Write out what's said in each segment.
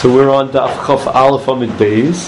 So we're on Daf Chaf Aleph Amid Beis.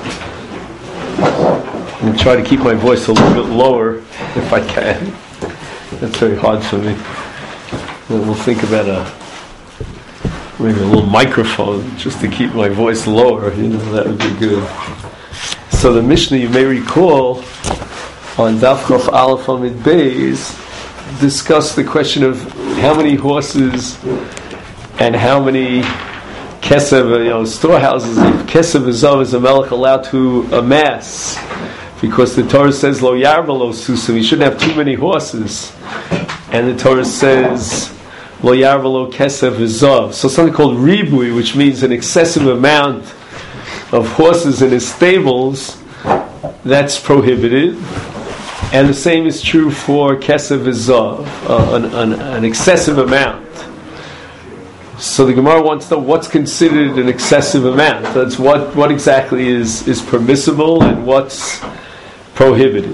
I'm going to try to keep my voice a little bit lower if I can. That's very hard for me. And we'll think about maybe a little microphone just to keep my voice lower. That would be good. So the Mishnah, you may recall, on Daf Chaf Aleph Amid Beis, discussed the question of how many horses and how many kesev, storehouses of kesev v'zav is a melech allowed to amass, because the Torah says lo yarva lo susim, he shouldn't have too many horses, and the Torah says lo yarva lo kesev v'zav. So something called ribui, which means an excessive amount of horses in his stables, that's prohibited. And the same is true for kesev v'zav, an excessive amount. So the Gemara wants to know what's considered an excessive amount. That's what exactly is permissible and what's prohibited.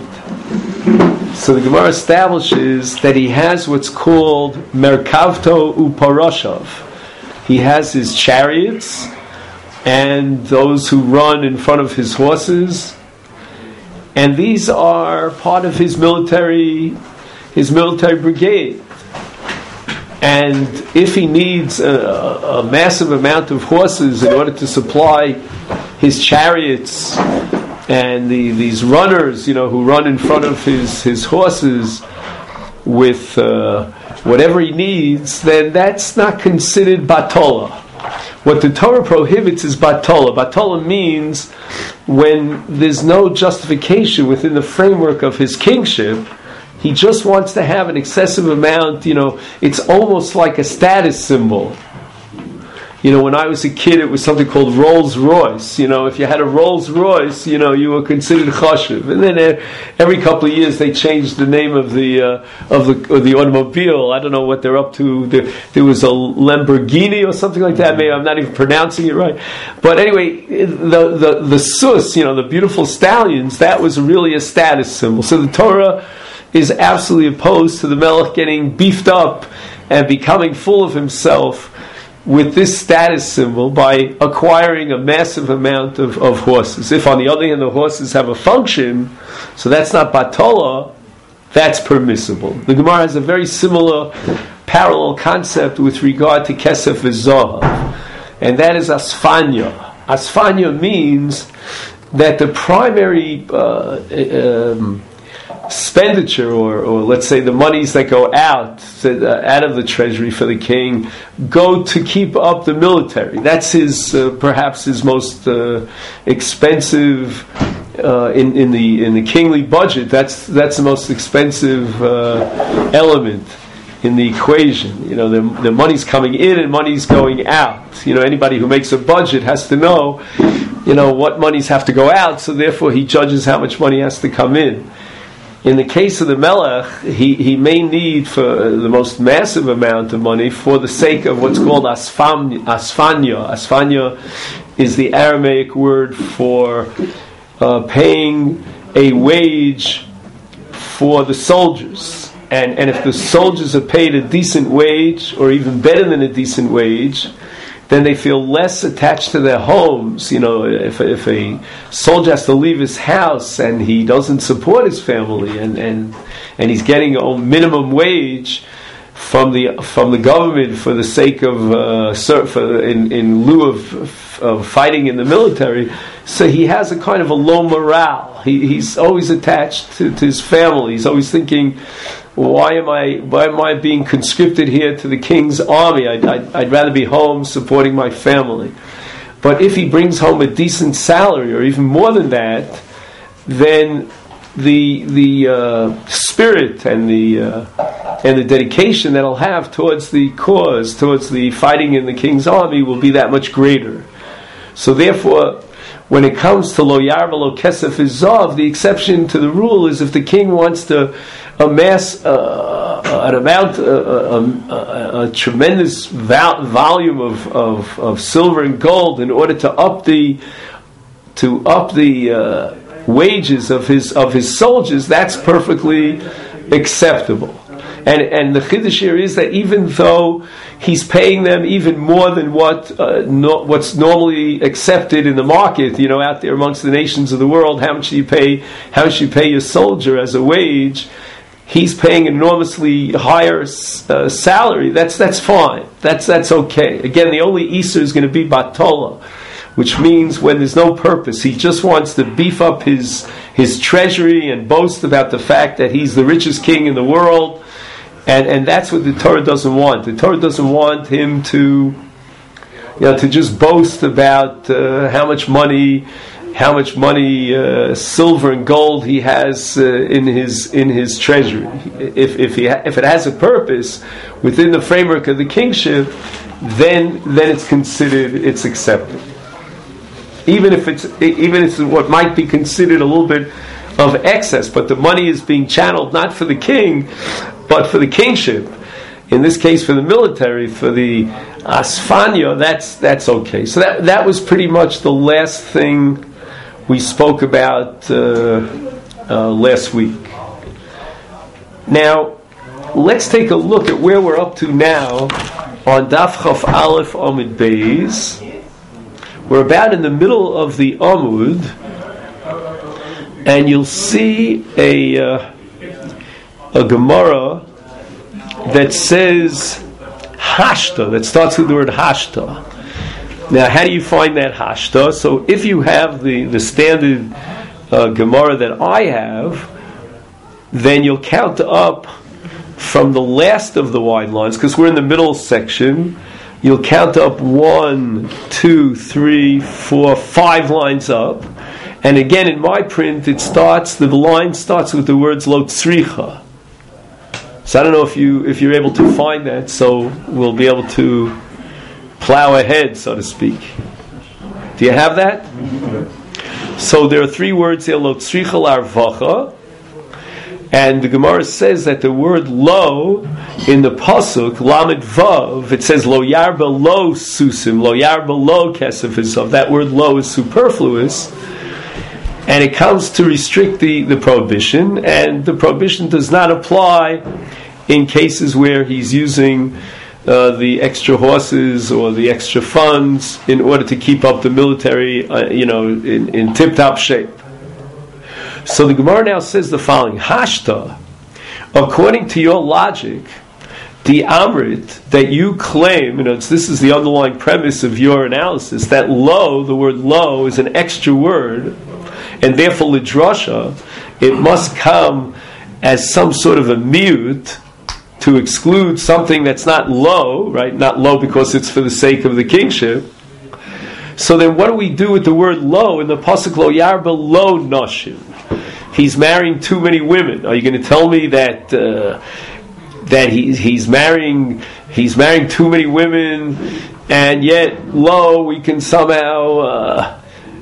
So the Gemara establishes that he has what's called merkavto uparoshav. He has his chariots and those who run in front of his horses, and these are part of his military brigade. And if he needs a massive amount of horses in order to supply his chariots and these runners, who run in front of his horses with whatever he needs, then that's not considered batola. What the Torah prohibits is batola. Batola means when there's no justification within the framework of his kingship. He just wants to have an excessive amount, it's almost like a status symbol. When I was a kid, it was something called Rolls Royce. If you had a Rolls Royce, you were considered chashuv. And then every couple of years they changed the name of the automobile. I don't know what they're up to. There was a Lamborghini or something like that. Maybe I'm not even pronouncing it right. But anyway, the sus, the beautiful stallions, that was really a status symbol. So the Torah is absolutely opposed to the Melech getting beefed up and becoming full of himself with this status symbol by acquiring a massive amount of horses. If on the other hand the horses have a function, so that's not batola, that's permissible. The Gemara has a very similar parallel concept with regard to kesef v'zahav, and that is asfanya. Asfanya means that the primary expenditure, or let's say the monies that go out of the treasury for the king, go to keep up the military. That's his perhaps his most expensive in the kingly budget. That's the most expensive element in the equation. The money's coming in and money's going out. Anybody who makes a budget has to know what monies have to go out, so therefore he judges how much money has to come in. In the case of the Melech, he may need for the most massive amount of money for the sake of what's called asfanya. Asfanya is the Aramaic word for paying a wage for the soldiers. And if the soldiers are paid a decent wage, or even better than a decent wage, then they feel less attached to their homes. If a soldier has to leave his house and he doesn't support his family, and he's getting a minimum wage from the government for the sake of in lieu of fighting in the military, so he has a kind of a low morale. He's always attached to his family. He's always thinking, why am I being conscripted here to the king's army? I'd rather be home supporting my family. But if he brings home a decent salary, or even more than that, then the spirit and the dedication that he'll have towards the cause, towards the fighting in the king's army, will be that much greater. So therefore, when it comes to lo yarva lo kesef v'zav, the exception to the rule is if the king wants to amass a tremendous volume of silver and gold in order to up the wages of his soldiers, that's perfectly acceptable. And the chiddush here is that even though he's paying them even more than what's normally accepted in the market, out there amongst the nations of the world, how much do you pay your soldier as a wage? He's paying enormously higher salary. That's fine. That's okay. Again, the only Isur is going to be Batola, which means when there's no purpose, he just wants to beef up his treasury and boast about the fact that he's the richest king in the world, and that's what the Torah doesn't want. The Torah doesn't want him to just boast about how much money, silver and gold he has in his treasury. If it has a purpose within the framework of the kingship, then it's accepted. Even if it's what might be considered a little bit of excess, but the money is being channeled not for the king, but for the kingship. In this case, for the military, for the asfanya, that's okay. So that was pretty much the last thing we spoke about last week. Now, let's take a look at where we're up to now on Daf Chaf Aleph Amud Beis. We're about in the middle of the Amud, and you'll see a Gemara that says Hashta, that starts with the word Hashta. Now, how do you find that Hashta? So, if you have the standard Gemara that I have, then you'll count up from the last of the wide lines, because we're in the middle section. You'll count up 1, 2, 3, 4, 5 lines up. And again, in my print, the line starts with the words Lo Tzricha. So I don't know if you're able to find that, so we'll be able to plow ahead, so to speak. Do you have that? So there are 3 words here, Lo Tzricha L'Arvacha. And the Gemara says that the word lo in the pasuk lamed vav, it says lo yarba lo susim, lo yarba lo kesef izav. That word lo is superfluous, and it comes to restrict the prohibition. And the prohibition does not apply in cases where he's using the extra horses or the extra funds in order to keep up the military, in tip-top shape. So the Gemara now says the following: Hashta, according to your logic, the Amrit that you claim, this is the underlying premise of your analysis, that lo, the word lo, is an extra word, and therefore lidrasha, it must come as some sort of a mute to exclude something that's not lo, right? Not lo because it's for the sake of the kingship. So then what do we do with the word lo in the pasuk lo yarba lo nashim? He's marrying too many women. Are you going to tell me that he's marrying too many women, and yet lo, we can somehow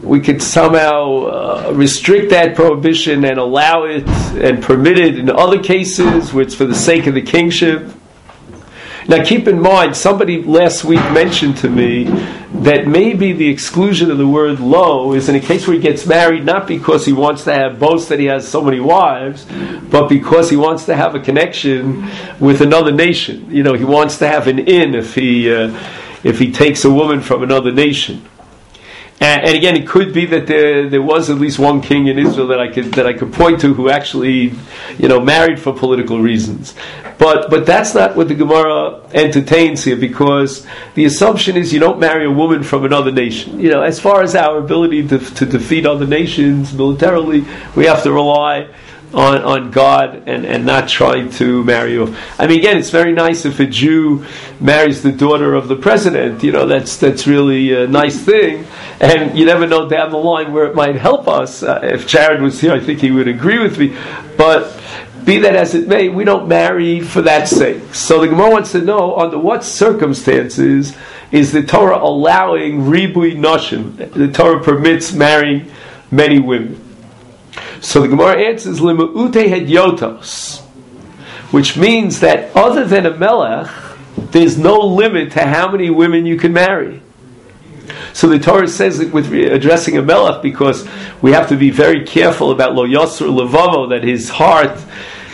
restrict that prohibition and allow it and permit it in other cases where it's for the sake of the kingship? Now keep in mind, somebody last week mentioned to me that maybe the exclusion of the word lo is in a case where he gets married not because he wants to boast that he has so many wives, but because he wants to have a connection with another nation. He wants to have an in if he takes a woman from another nation. And again, it could be that there was at least one king in Israel that I could point to who actually, married for political reasons. But that's not what the Gemara entertains here, because the assumption is you don't marry a woman from another nation. As far as our ability to defeat other nations militarily, we have to rely on God and not try to marry off. I mean, again, it's very nice if a Jew marries the daughter of the president. That's really a nice thing. And you never know down the line where it might help us. If Jared was here, I think he would agree with me. But be that as it may, we don't marry for that sake. So the Gemara wants to know under what circumstances is the Torah allowing ribui nashim. The Torah permits marrying many women. So the Gemara answers Limu'ute hedyotos, which means that other than a melech, there's no limit to how many women you can marry. So the Torah says that with addressing a melech, because we have to be very careful about lo yasur levavo, that his heart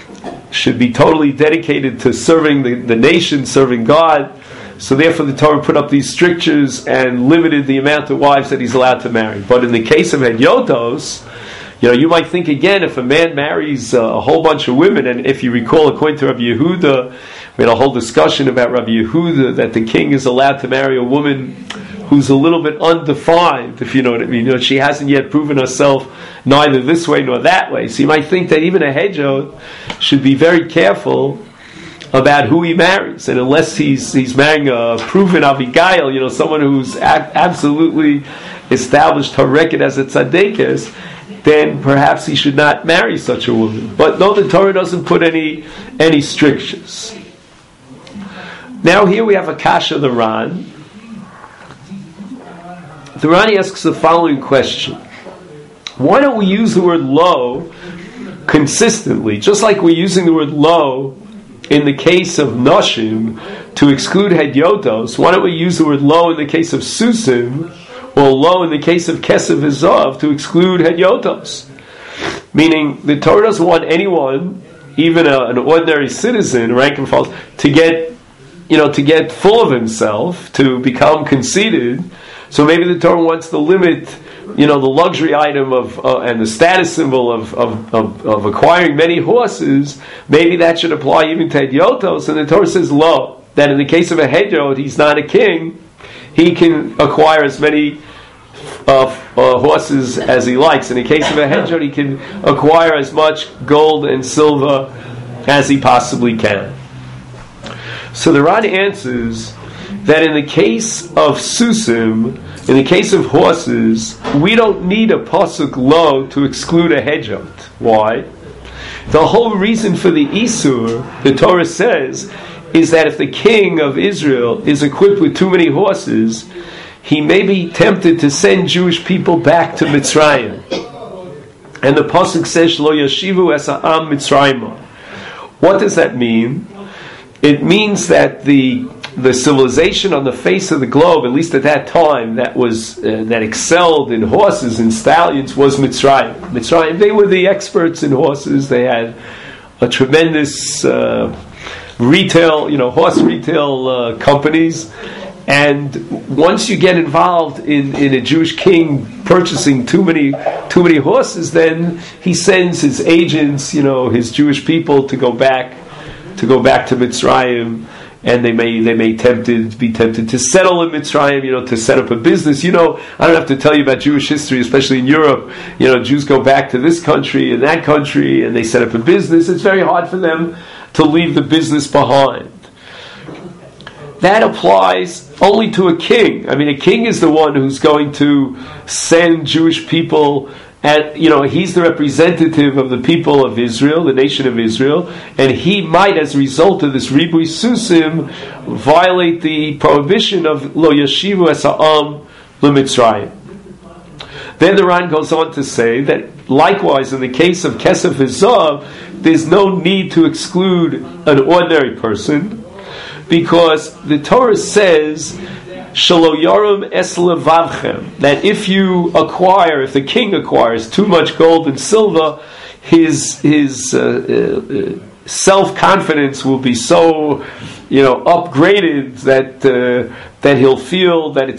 should be totally dedicated to serving the nation, serving God. So therefore the Torah put up these strictures and limited the amount of wives that he's allowed to marry. But in the case of Hedyotos, you might think again, if a man marries a whole bunch of women, and if you recall, according to Rabbi Yehuda, we had a whole discussion about Rabbi Yehuda, that the king is allowed to marry a woman who's a little bit undefined, if you know what I mean. She hasn't yet proven herself neither this way nor that way. So you might think that even a Hedjot should be very careful about who he marries, and unless he's marrying a proven Abigail, someone who's absolutely established her record as a tzaddikus, then perhaps he should not marry such a woman. But no, the Torah doesn't put any strictures. Now here we have a kasha the Ran. The Ran asks the following question: why don't we use the word lo consistently, just like we're using the word lo in the case of Noshim to exclude Hedyotos? Why don't we use the word lo in the case of Susim, or lo in the case of Kesef V'Zav to exclude Hedyotos? Meaning, the Torah doesn't want anyone, even an ordinary citizen, rank and file, to get full of himself, to become conceited. So maybe the Torah wants to limit, the luxury item of and the status symbol of acquiring many horses. Maybe that should apply even to Hedyotos. And the Torah says, lo, that in the case of a Hedyot, he's not a king. He can acquire as many horses as he likes. In the case of a Hedyot, he can acquire as much gold and silver as he possibly can. So the Ran answers that in the case of Susim, in the case of horses, we don't need a pasuk lo to exclude a Hedjot. Why? The whole reason for the Isur, the Torah says, is that if the king of Israel is equipped with too many horses, he may be tempted to send Jewish people back to Mitzrayim. And the pasuk says, Lo yashivu es ha'am Mitzrayim. What does that mean? It means that the civilization on the face of the globe, at least at that time, that excelled in horses and stallions, was Mitzrayim. Mitzrayim, they were the experts in horses. They had a tremendous horse retail companies. And once you get involved in a Jewish king purchasing too many horses, then he sends his agents, his Jewish people, to go back to Mitzrayim. And they may be tempted to settle in Mitzrayim, to set up a business. I don't have to tell you about Jewish history, especially in Europe. Jews go back to this country and that country, and they set up a business. It's very hard for them to leave the business behind. That applies only to a king. I mean, a king is the one who's going to send Jewish people. And, he's the representative of the people of Israel, the nation of Israel, and he might, as a result of this Ribui Susim, violate the prohibition of Lo Yashivu Es Ha'am L'Mitzrayim. Then the Ran goes on to say that, likewise, in the case of Kesef V'Zav, there's no need to exclude an ordinary person, because the Torah says, Shelo Yoram Es Levavchem, that if the king acquires too much gold and silver, his self-confidence will be so upgraded that he'll feel that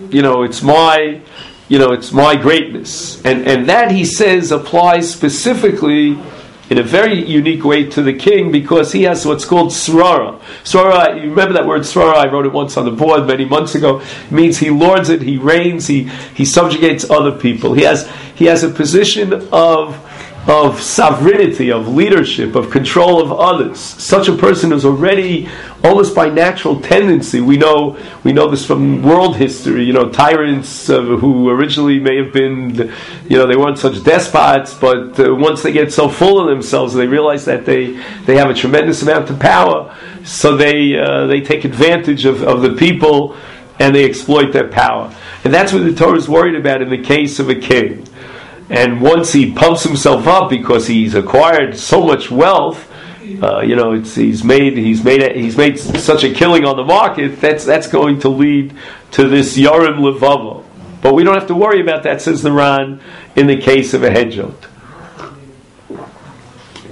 it's my greatness, and that, he says, applies specifically in a very unique way to the king, because he has what's called srara. Srara, you remember that word srara? I wrote it once on the board many months ago. It means he lords it, he reigns, he subjugates other people. He has a position of sovereignty, of leadership, of control of others. Such a person is already, almost by natural tendency, we know this from world history, tyrants who originally may have been, they weren't such despots, but once they get so full of themselves, they realize that they have a tremendous amount of power, so they take advantage of the people, and they exploit their power. And that's what the Torah is worried about in the case of a king. And once he pumps himself up because he's acquired so much wealth, he's made such a killing on the market. That's going to lead to this Yoram Levavo. But we don't have to worry about that, says the Ran, in the case of a Hedjot.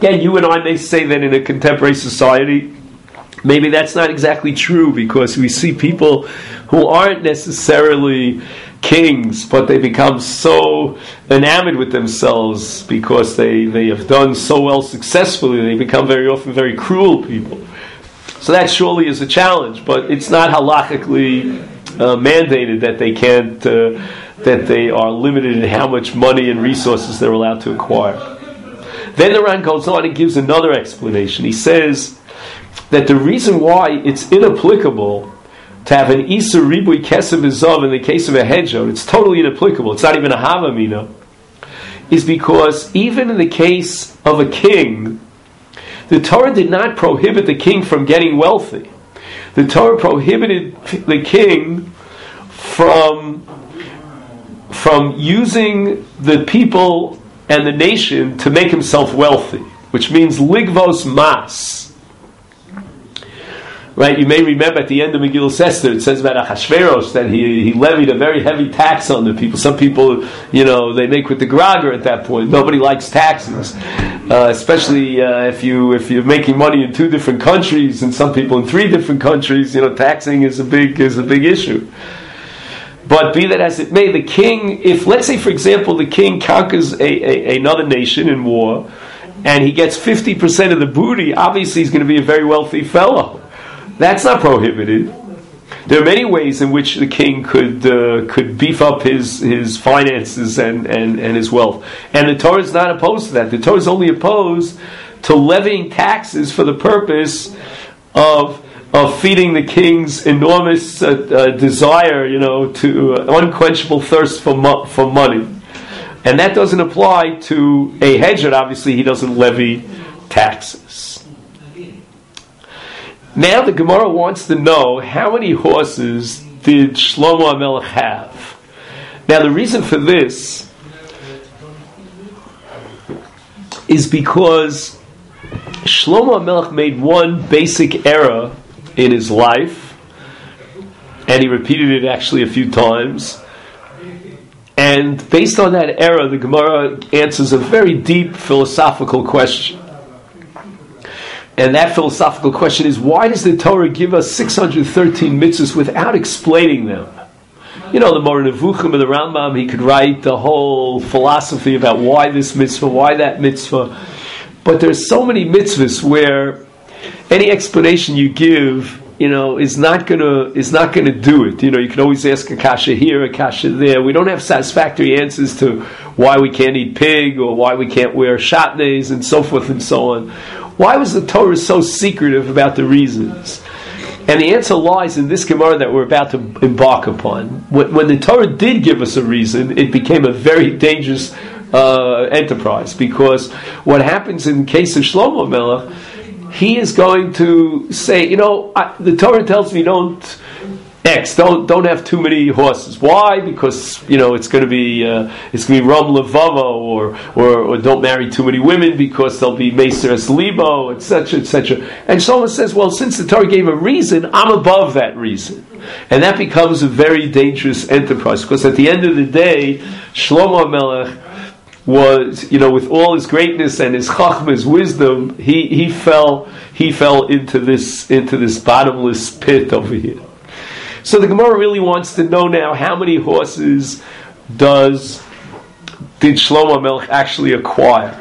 Again, you and I may say that in a contemporary society, maybe that's not exactly true, because we see people who aren't necessarily kings, but they become so enamored with themselves because they have done so well successfully, they become very often very cruel people. So that surely is a challenge, but it's not halakhically mandated that they can't, that they are limited in how much money and resources they're allowed to acquire. Then the Ran goes on and gives another explanation. He says that the reason why it's inapplicable to have an Isur Ribui Kesef V'Zav in the case of a hedgehog, it's totally inapplicable, it's not even a Havamina, is because even in the case of a king, the Torah did not prohibit the king from getting wealthy. The Torah prohibited the king from using the people and the nation to make himself wealthy, which means ligvos mas. Right, you may remember at the end of Megillah Esther, it says about Achashverosh that he levied a very heavy tax on the people. Some people, they make with the Grager at that point. Nobody likes taxes, especially if you're making money in 2 different countries, and some people in 3 different countries. Taxing is a big issue. But be that as it may, the king, if let's say for example the king conquers another nation in war, and he gets 50% of the booty, obviously he's going to be a very wealthy fellow. That's not prohibited. There are many ways in which the king could beef up his finances and his wealth. And the Torah is not opposed to that. The Torah is only opposed to levying taxes for the purpose of feeding the king's enormous desire, to unquenchable thirst for money. And that doesn't apply to a hedgehog. Obviously, he doesn't levy taxes. Now the Gemara wants to know, how many horses did Shlomo HaMelech have? Now the reason for this is because Shlomo HaMelech made one basic error in his life, and he repeated it actually a few times. And based on that error, the Gemara answers a very deep philosophical question. And that philosophical question is, why does the Torah give us 613 mitzvahs without explaining them? The Moreh Nevuchim and the Rambam, he could write the whole philosophy about why this mitzvah, why that mitzvah. But there's so many mitzvahs where any explanation you give, is not gonna do it. You can always ask a kasha here, a kasha there. We don't have satisfactory answers to why we can't eat pig, or why we can't wear shatnez, and so forth and so on. Why was the Torah so secretive about the reasons? And the answer lies in this Gemara that we're about to embark upon. When the Torah did give us a reason, it became a very dangerous enterprise, because what happens in the case of Shlomo HaMelech, he is going to say, the Torah tells me don't have too many horses. Why? Because it's going to be Ram Levavo, or don't marry too many women because they'll be Meseres Libo, etc., etc. And Shlomo says, well, since the Torah gave a reason, I'm above that reason, and that becomes a very dangerous enterprise, because at the end of the day, Shlomo HaMelech was, with all his greatness and his chachma, his wisdom, he fell into this bottomless pit over here. So the Gemara really wants to know now, how many horses did Shlomo HaMelech actually acquire?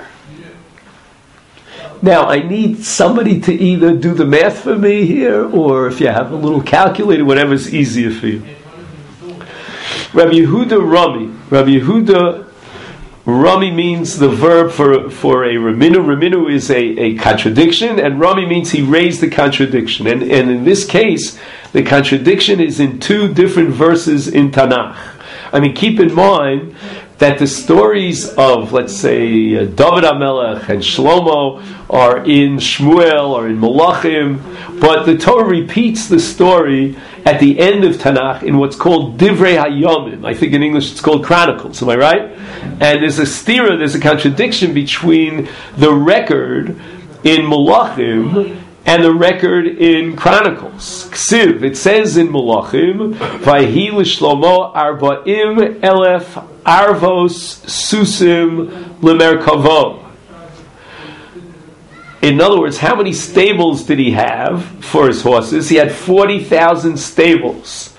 Now I need somebody to either do the math for me here, or if you have a little calculator, whatever's easier for you. Rabbi Yehuda Rami. Rabbi Yehuda Rami means the verb for a Raminu. Raminu is a contradiction, and Rami means he raised the contradiction. And in this case, the contradiction is in 2 different verses in Tanakh. Keep in mind that the stories of, let's say, David HaMelech and Shlomo are in Shmuel or in Malachim, but the Torah repeats the story at the end of Tanakh in what's called Divrei Hayomim. I think in English it's called Chronicles, am I right? And there's a contradiction between the record in Malachim and the record in Chronicles. Ksiv, it says in Malachim, Vayhi l'Shlomo 40,000 arvos susim lemerkavo. In other words, how many stables did he have for his horses? He had 40,000 stables.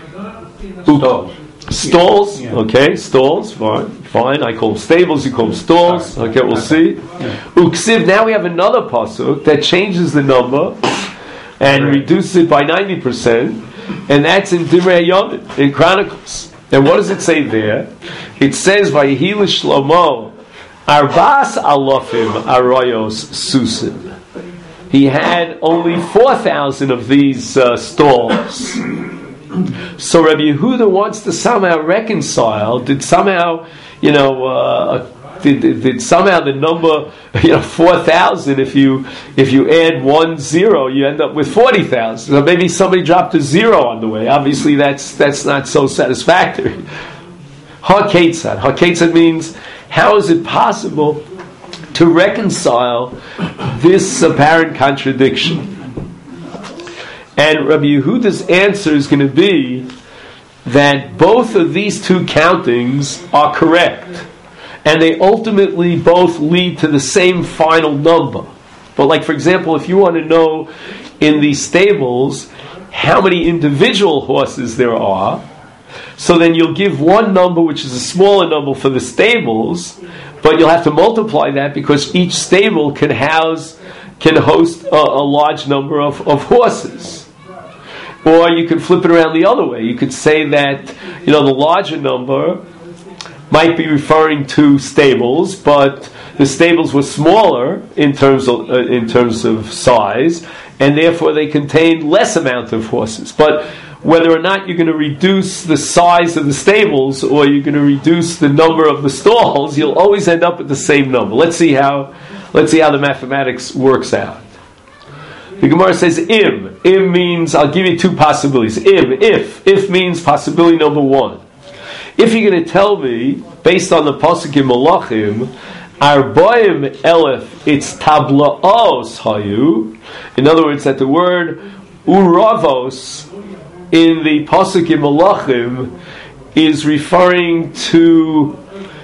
Stalls? Yeah. Okay, stalls, fine. I call them stables, you call them stalls. Okay, we'll see. Uksiv, now we have another pasuk that changes the number and reduces it by 90%, and that's in Divrei Yomim, in Chronicles. And what does it say there? It says, Vayehi l'Shlomo, Arbas alofim arayos susim. He had only 4,000 of these stalls. So Rabbi Yehuda wants to somehow reconcile. Did somehow, did somehow the number, 4,000? If you add 10, you end up with 40,000. So maybe somebody dropped a zero on the way. Obviously, that's not so satisfactory. Ha-ketzad. Ha-ketzad means, how is it possible to reconcile this apparent contradiction? And Rabbi Yehuda's answer is going to be that both of these two countings are correct, and they ultimately both lead to the same final number. But like, for example, if you want to know in these stables how many individual horses there are, so then you'll give one number, which is a smaller number for the stables, but you'll have to multiply that because each stable can host a large number of horses. Or you could flip it around the other way. You could say that the larger number might be referring to stables, but the stables were smaller in terms of size, and therefore they contained less amount of horses. But whether or not you're going to reduce the size of the stables or you're going to reduce the number of the stalls, you'll always end up with the same number. Let's see how the mathematics works out. The Gemara says im. Im means, I'll give you two possibilities. If means possibility number one. If you're going to tell me, based on the pasuk in Malachim, Arbaim elef, it's tablaos hayu. In other words, that the word uravos in the pasuk in Malachim is referring to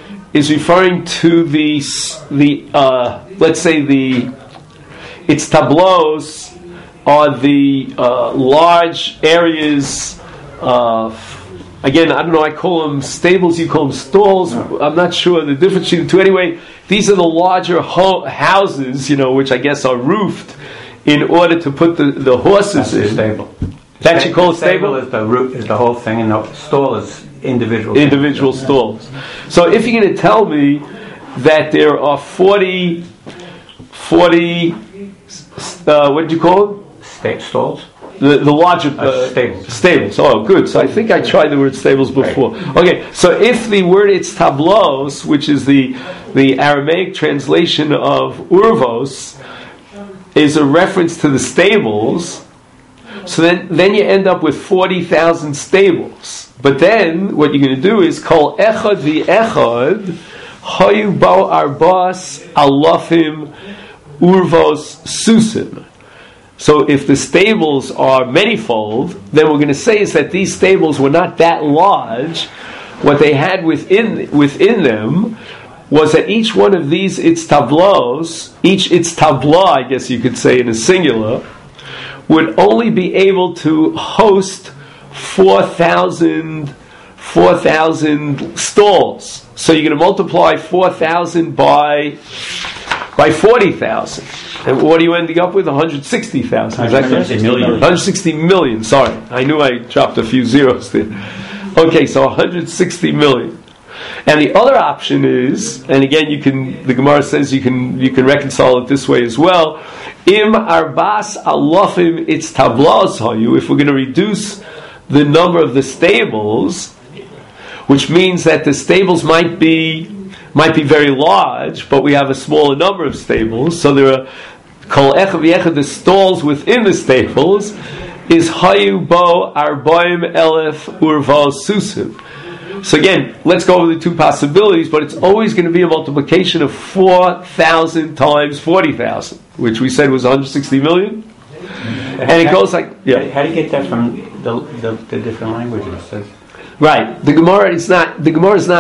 the let's say its tableaus are the large areas of, again, I don't know, I call them stables, you call them stalls. I'm not sure the difference between the two. Anyway, these are the larger houses, which I guess are roofed in order to put the horses in. Stable. That you call a stable? Is the roof, is the whole thing, and the stall is individual stalls. So if you're going to tell me that there are 40 what did you call them? Stalls? The larger stables. Stables. Oh, good. So I think I tried the word stables before. Right. Okay, so if the word it's tablos, which is the Aramaic translation of urvos, is a reference to the stables, so then you end up with 40,000 stables. But then what you're going to do is kol echad v'echad hayu bo arbas alafim urvos susim. So if the stables are manifold, then what we're going to say is that these stables were not that large. What they had within them was that each one of these its tableaus, each its tabla, I guess you could say in a singular, would only be able to host 4,000 stalls. So you're going to multiply 4,000 by 40,000. And what are you ending up with? 160,000. 160 million. 160 million. Sorry. I knew I dropped a few zeros there. Okay, so 160 million. And the other option is, and again the Gemara says you can reconcile it this way as well. Im arbas alofim it's tablas hayu. If we're going to reduce the number of the stables, which means that the stables might be very large, but we have a smaller number of stables, so there are kol echad v'echad, the stalls within the stables is hayu bo arbaim elef urvos susim. So again, let's go over the two possibilities, but it's always going to be a multiplication of 4,000 times 40,000, which we said was 160 million. And it goes like, yeah. How do you get that from the different languages? Right. The Gemara is not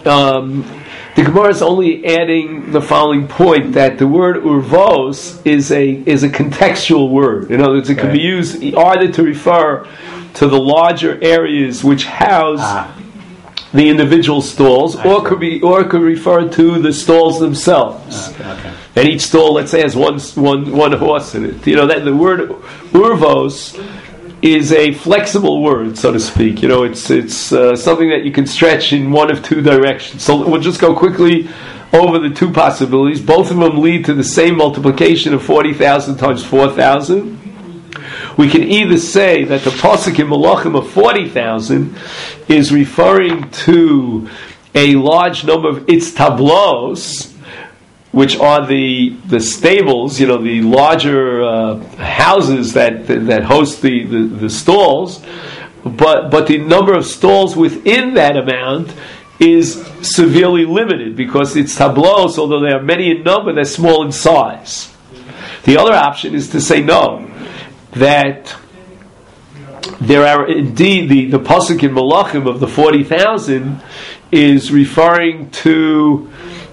the Gemara is only adding the following point, that the word urvos is a contextual word. In other words, it can be used either to refer to the larger areas which house the individual stalls, or it could refer to the stalls themselves. And each stall, let's say, has one horse in it. That the word urvos is a flexible word, so to speak. It's something that you can stretch in one of two directions. So we'll just go quickly over the two possibilities. Both of them lead to the same multiplication of 40,000 times 4,000. We can either say that the pasuk in Malachim of 40,000 is referring to a large number of itztablos, which are the stables, the larger houses that host the stalls, but the number of stalls within that amount is severely limited, because it's tablos, although they are many in number, they're small in size. The other option is to say no, that there are indeed the pasuk in Malachim of the 40,000 is referring to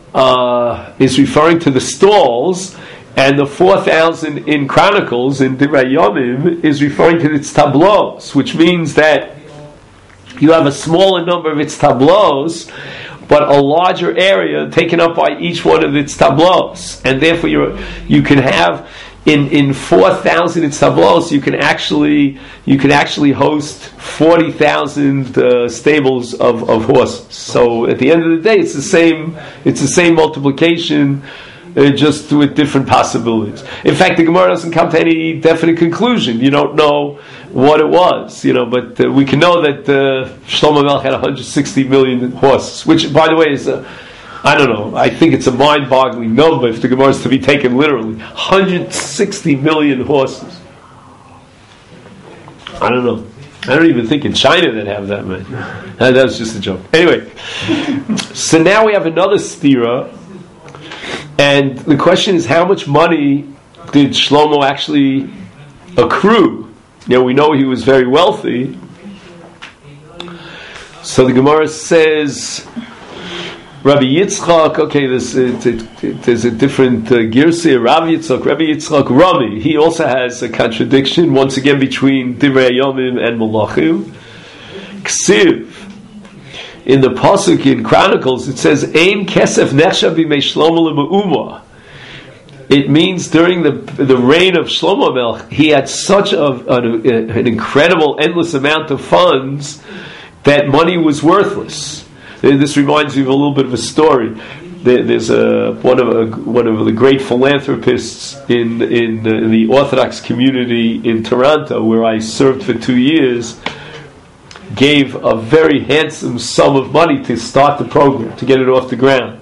the stalls, and the 4,000 in Chronicles in Divrei Yomim is referring to its tablos, which means that you have a smaller number of its tablos, but a larger area taken up by each one of its tablos, and therefore you can have in 4,000 its tablos you can actually host 40,000 stables of horses. So at the end of the day, it's the same multiplication, just with different possibilities. In fact, the Gemara doesn't come to any definite conclusion. You don't know what it was, but we can know that Shlomo Melech had 160 million horses, which, by the way, is I don't know, I think it's a mind-boggling number if the Gemara is to be taken literally. 160 million horses. I don't know. I don't even think in China they'd have that many. That was just a joke. Anyway, so now we have another stira, and the question is, how much money did Shlomo actually accrue? We know he was very wealthy. So the Gemara says, Rabbi Yitzchak, okay, there's a different Girsi, Rabbi Yitzchak Rami. He also has a contradiction, once again, between Divrei Yomim and Malachim. Ksiv. In the Pasuk in Chronicles, it says, Ein kesef nechshav b'mei Shlomo le'me'uma. It means during the reign of Shlomo Melech, he had such an incredible, endless amount of funds that money was worthless. This reminds me of a little bit of a story. There's one of the great philanthropists in the Orthodox community in Toronto, where I served for 2 years, gave a very handsome sum of money to start the program, to get it off the ground.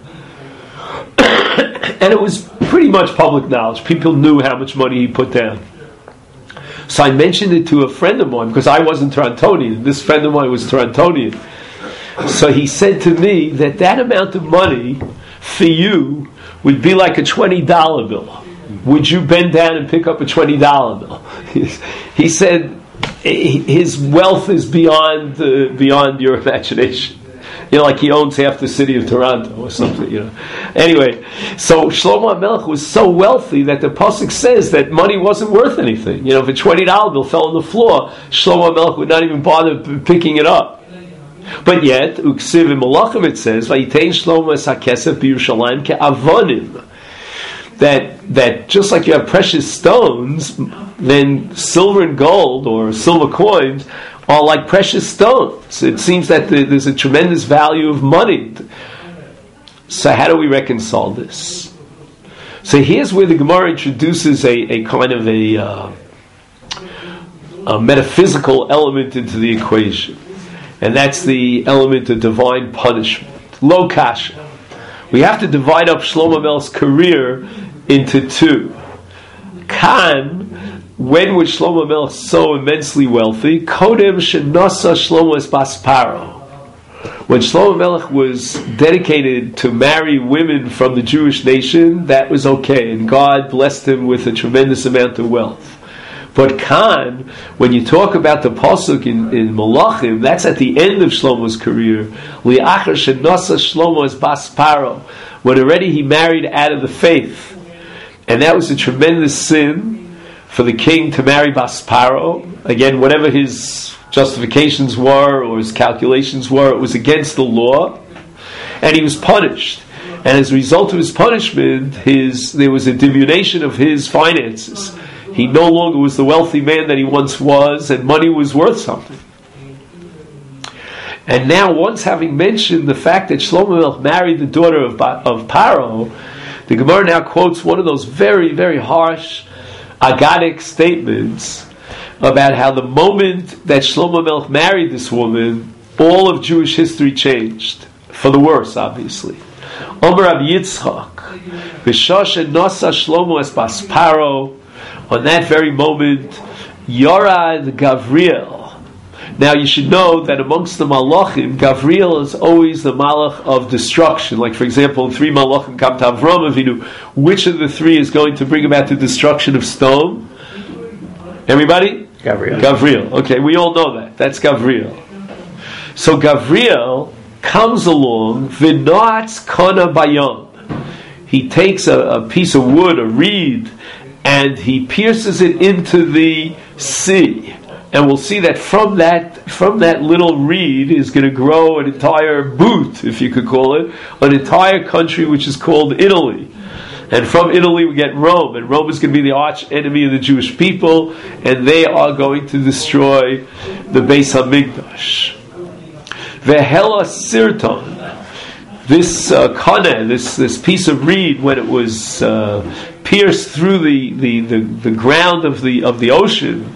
And it was pretty much public knowledge. People knew how much money he put down. So I mentioned it to a friend of mine, because I wasn't Torontonian. This friend of mine was Torontonian. So he said to me that amount of money for you would be like a $20 bill. Would you bend down and pick up a $20 bill? He said his wealth is beyond your imagination. Like he owns half the city of Toronto or something. Anyway, so Shlomo HaMelech was so wealthy that the pasuk says that money wasn't worth anything. If a $20 bill fell on the floor, Shlomo HaMelech would not even bother picking it up. But yet, Uksiv in Malachim it says, Vayitein Shlomo es hakesef b'Yerushalayim ke'avonim. That just like you have precious stones, then silver and gold, or silver coins, are like precious stones. It seems that there's a tremendous value of money. So how do we reconcile this? So here's where the Gemara introduces a kind of a metaphysical element into the equation. And that's the element of divine punishment. Lo kasha. We have to divide up Shlomo Melech's career into two. Kan, when was Shlomo Melech so immensely wealthy? Kodem shenasa Shlomo es bas Paro. When Shlomo Melech was dedicated to marry women from the Jewish nation, that was okay, and God blessed him with a tremendous amount of wealth. But Khan, when you talk about the pasuk in Malachim, that's at the end of Shlomo's career. Li'achar shenasa Shlomo es bas Paro, when already he married out of the faith, and that was a tremendous sin for the king to marry bas Paro. Again, whatever his justifications were or his calculations were, it was against the law, and he was punished. And as a result of his punishment, there was a diminution of his finances. He no longer was the wealthy man that he once was, and money was worth something. And now, once having mentioned the fact that Shlomo Melech married the daughter of Paro, the Gemara now quotes one of those very, very harsh Agadic statements about how the moment that Shlomo Melech married this woman, all of Jewish history changed. For the worse, obviously. Omer Rabbi Yitzchak, V'shoshe nosa Shlomo es bas Paro, on that very moment, Yorad Gavriel. Now you should know that amongst the Malachim, Gavriel is always the Malach of destruction. Like for example, in 3 Malachim come to Avram Avinu, which of the 3 is going to bring about the destruction of stone? Everybody? Gavriel. Okay, we all know that. That's Gavriel. So Gavriel comes along, V'noatz kona bayom. He takes a piece of wood, a reed, and he pierces it into the sea. And we'll see that from that little reed is going to grow an entire boot, if you could call it, an entire country which is called Italy. And from Italy we get Rome, and Rome is going to be the arch enemy of the Jewish people, and they are going to destroy the Beis Hamikdash. Vehela Sirton, this kana, this piece of reed, when it was pierced through the ground of the ocean,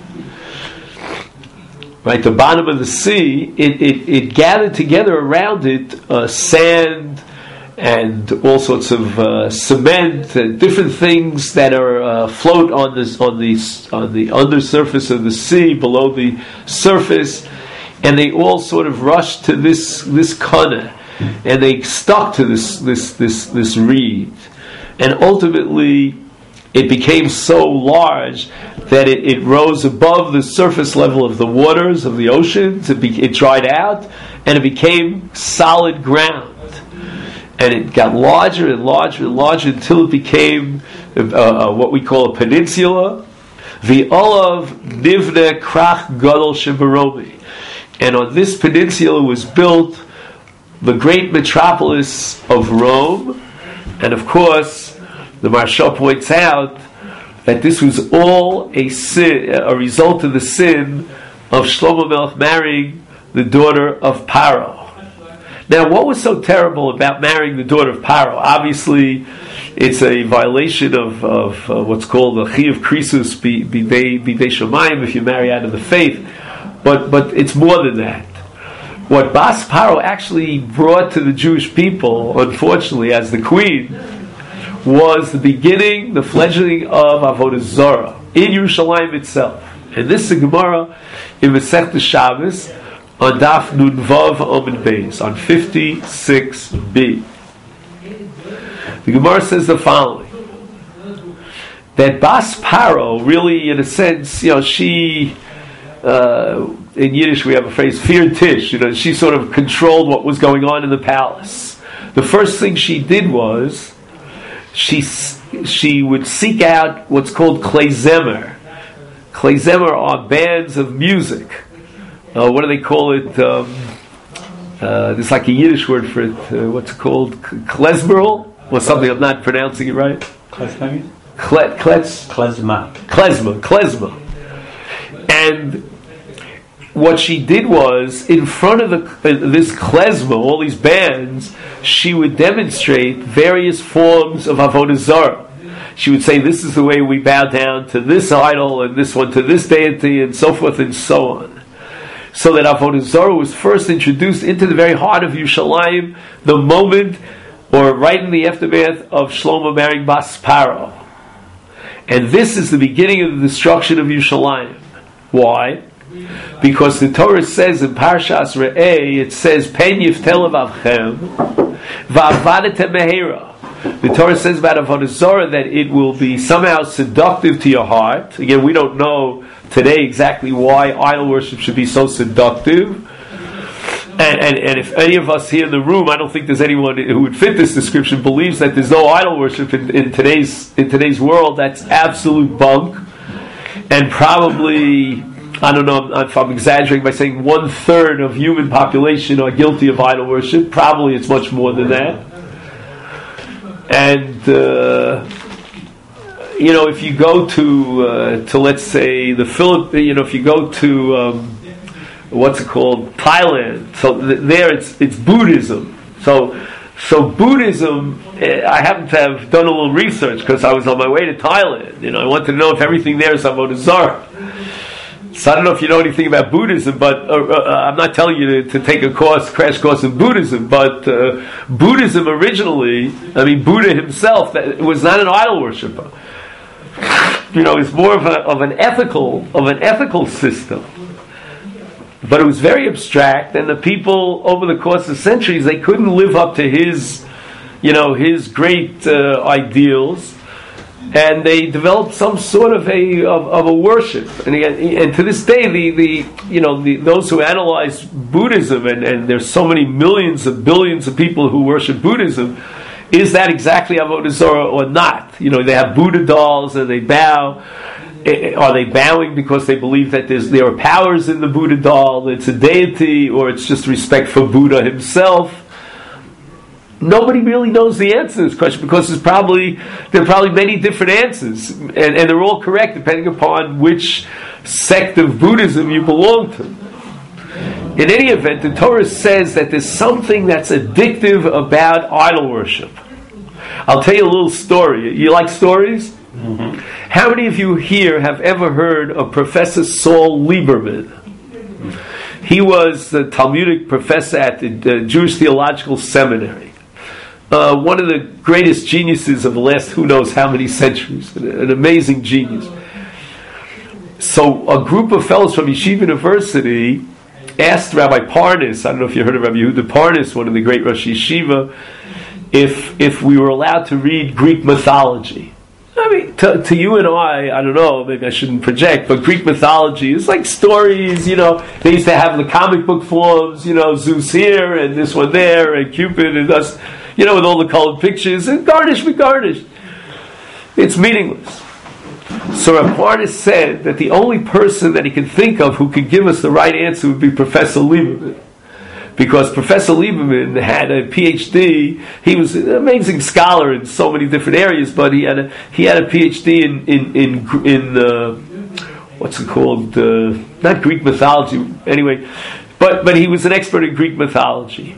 right, the bottom of the sea, it gathered together around it sand and all sorts of cement and different things that are float on the undersurface of the sea, below the surface, and they all sort of rushed to this kana, and they stuck to this reed, and ultimately it became so large that it rose above the surface level of the waters of the oceans. It dried out, and it became solid ground. And it got larger and larger and larger until it became what we call a peninsula. V'olav nivne krach gadol shebaromi. And on this peninsula was built the great metropolis of Rome. And of course, the Maharsha points out that this was all a result of the sin of Shlomo Melech marrying the daughter of Paro. Now, what was so terrible about marrying the daughter of Paro? Obviously, it's a violation of what's called the Chi of Krisus Bidei Shomayim if you marry out of the faith. But it's more than that. What Bas Paro actually brought to the Jewish people, unfortunately, as the queen, was the beginning, the fledgling of Avodah Zarah in Yerushalayim itself. And this is a Gemara in Masechta Shabbos on Daf Nun Vav Omen Beis on 56b. The Gemara says the following: that Bas Paro really, in a sense, she. In Yiddish we have a phrase, feared Tish. She sort of controlled what was going on in the palace. The first thing she did was she would seek out what's called klezmer. Klezmer are bands of music. What do they call it? There's like a Yiddish word for it. What's it called? Klezmerl? Or something, I'm not pronouncing it right. Klezmer? Klezmer. And what she did was, in front of this klezmer, all these bands, she would demonstrate various forms of Avodah Zarah. She would say, this is the way we bow down to this idol, and this one to this deity, and so forth and so on. So that Avodah Zarah was first introduced into the very heart of Yerushalayim, the moment, or right in the aftermath of Shlomo marrying Bas Paro. And this is the beginning of the destruction of Yerushalayim. Why? Because the Torah says in Parshas Re'eh, it says, Pen yiftel avavchem va'avadetem mehera. The Torah says about Avodah Zarah that it will be somehow seductive to your heart. Again, we don't know today exactly why idol worship should be so seductive. And if any of us here in the room, I don't think there's anyone who would fit this description, believes that there's no idol worship in today's world, that's absolute bunk. And probably, I don't know if I'm exaggerating by saying 1/3 of human population are guilty of idol worship. Probably it's much more than that. And if you go to let's say the Philippines, if you go to what's it called, Thailand. So there it's Buddhism. So Buddhism, I happen to have done a little research because I was on my way to Thailand. I wanted to know if everything there is Avodah Zarah. So I don't know if you know anything about Buddhism, but I'm not telling you to take a crash course in Buddhism, but Buddhism originally, Buddha himself, that was not an idol worshiper. It's more of an ethical system. But it was very abstract, and the people over the course of centuries, they couldn't live up to his great ideals, and they developed some sort of a worship. And to this day, those who analyze Buddhism, and there's so many millions of billions of people who worship Buddhism, is that exactly Avodah Zarah or not? They have Buddha dolls and they bow. Are they bowing because they believe that there are powers in the Buddha doll, it's a deity, or it's just respect for Buddha himself? Nobody really knows the answer to this question, because there are probably many different answers, and they're all correct depending upon which sect of Buddhism you belong to. In any event, the Torah says that there's something that's addictive about idol worship. I'll tell you a little story. You like stories? Mm-hmm. How many of you here have ever heard of Professor Saul Lieberman? He was the Talmudic professor at the Jewish Theological Seminary. One of the greatest geniuses of the last who knows how many centuries. An amazing genius. So a group of fellows from Yeshiva University asked Rabbi Parnas, I don't know if you heard of Rabbi Yehuda Parnas, one of the great Rosh Yeshiva, if we were allowed to read Greek mythology. To you and I don't know, maybe I shouldn't project, but Greek mythology is like stories, they used to have the comic book forms, Zeus here and this one there and Cupid and us, with all the colored pictures and garnish. It's meaningless. So Rav Parnas said that the only person that he could think of who could give us the right answer would be Professor Lieberman. Because Professor Lieberman had a PhD. He was an amazing scholar in so many different areas, but he had a PhD in what's it called? Not Greek mythology, anyway. But he was an expert in Greek mythology.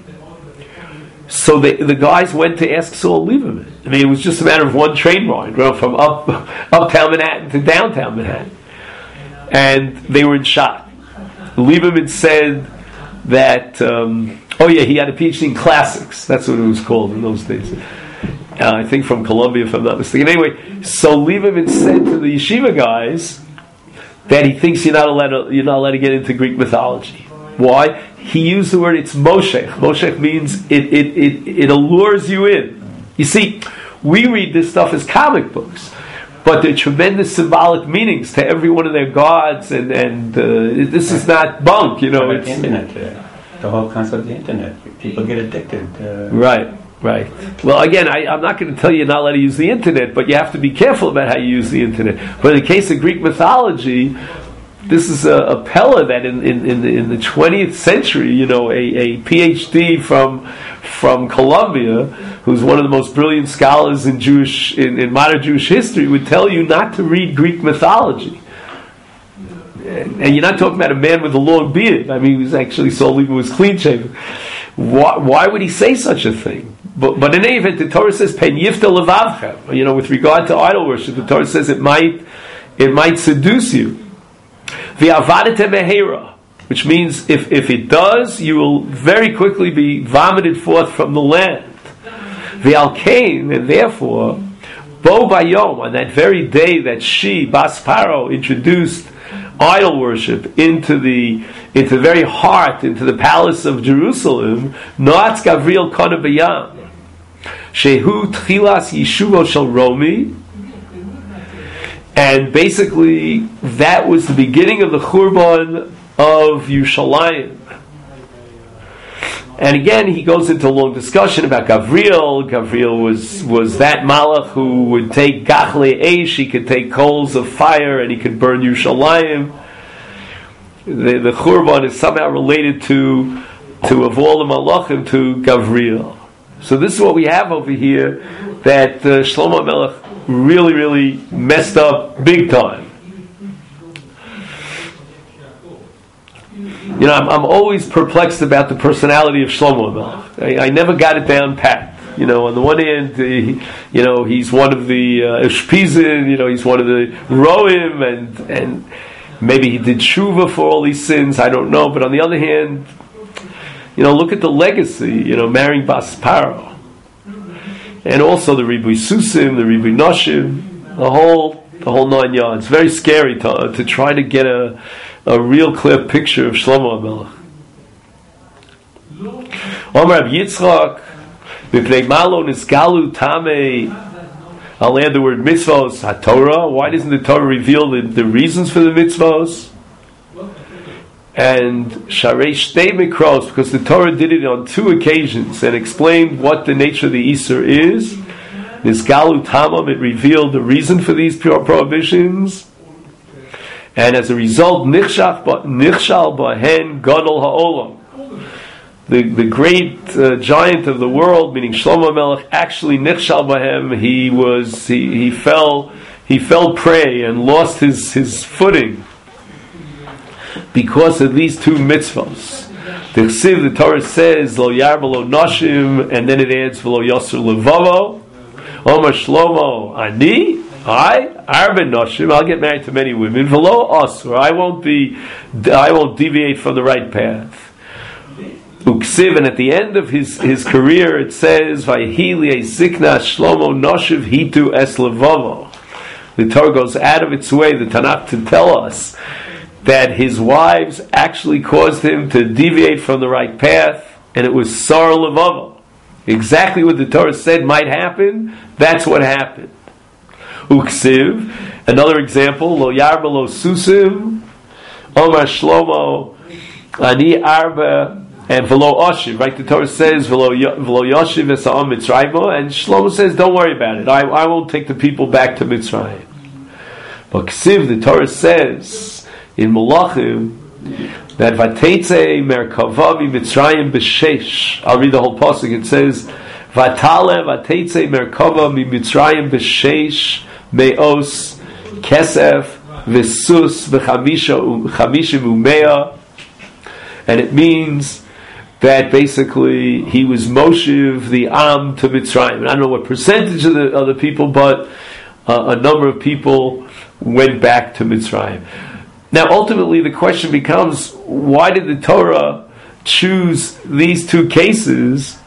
So the guys went to ask Saul Lieberman. It was just a matter of one train ride, from uptown Manhattan to downtown Manhattan, and they were in shock. Lieberman said that he had a PhD in classics. That's what it was called in those days. I think from Columbia, if I'm not mistaken. Anyway, so Lieberman said to the yeshiva guys that he thinks you're not allowed to get into Greek mythology. Why? He used the word, it's moshech. Moshech means it allures you in. You see, we read this stuff as comic books, but there are tremendous symbolic meanings to every one of their gods, and this is not bunk, It's the internet today. The whole concept of the internet. People get addicted. Right. Well, again, I'm not going to tell you you're not allowed to use the internet, but you have to be careful about how you use the internet. But in the case of Greek mythology, this is a Pella that in the 20th century, a PhD from Columbia, who's one of the most brilliant scholars in modern Jewish history, would tell you not to read Greek mythology. And you're not talking about a man with a long beard. He was actually Saul Lieberman was clean shaven. Why would he say such a thing? But in any event, the Torah says pen yifta levavchem. With regard to idol worship, the Torah says it might seduce you. V'avadete mehera, which means if it does, you will very quickly be vomited forth from the land. V'alkein, and therefore, bo bayom, on that very day that she, Bas Paro, introduced idol worship into the very heart, into the palace of Jerusalem, Noatz Gavriel Kona Bayam, Shehu Tchilas Yeshuvo Shel Romi, And basically, that was the beginning of the Churban of Yerushalayim. And again, he goes into a long discussion about Gavriel. Gavriel was that Malach who would take Gachle Eish, he could take coals of fire, and he could burn Yerushalayim. The Churban is somehow related to of all the Malachim, to Gavriel. So this is what we have over here, that Shlomo Melech really, really messed up big time. You know, I'm always perplexed about the personality of Shlomo Melech. I never got it down pat. You know, on the one hand, he's one of the Eshpizin, he's one of the Roim, and maybe he did tshuva for all these sins, I don't know. But on the other hand, look at the legacy, marrying Bas Paro. And also the Ribui Susim, the Ribui Noshim, the whole 9 yards. Very scary to try to get a real clear picture of Shlomo HaMelech. Omar Rab Yitzchak, V'pnei Malo Nisgalu Tamei. I'll add the word mitzvos, HaTorah. Why doesn't the Torah reveal the reasons for the mitzvos? And Sharei Shtei Mikros, because the Torah did it on 2 occasions and explained what the nature of the Isur is. Nisgalu Tamam, it revealed the reason for these prohibitions. And as a result, Nichshal Bahen Gadol Ha'olam. The great giant of the world, meaning Shlomo Melech, actually Nichshal Bahem, he fell prey and lost his footing because of these 2 mitzvahs. The Torah says, Lo Yar V'lo Noshim, and then it adds, V'lo Yosser Levavo. Omar Shlomo, Ani, Arba Noshim, I'll get married to many women. V'lo Osur, I won't deviate from the right path. Uksiv, and at the end of his career, it says, Vayhili Zikna Shlomo Noshiv Hitu Es Levavo. The Torah goes out of its way, the Tanakh, to tell us that his wives actually caused him to deviate from the right path, and it was Sar Levavo. Exactly what the Torah said might happen, that's what happened. Uksiv, another example, Lo Yarba Lo Susim, Omar Shlomo, Ani Arba, and V'lo Oshiv, right? The Torah says, V'lo Yoshiv Esa'am Mitzrayim, and Shlomo says, don't worry about it, I won't take the people back to Mitzrayim. But Ksiv, the Torah says, in Malachim, that Vateitze Merkavavi Mitzrayim B'Sheish. I'll read the whole pasuk. It says, Vatale Vateitze Merkavavi Mitzrayim B'Sheish Me'os Kesef V'Sus V'Chamishim Umeya. And it means that basically he was Moshiv the Am to Mitzrayim. And I don't know what percentage of the people, but a number of people went back to Mitzrayim. Now, ultimately, the question becomes, why did the Torah choose these 2 cases?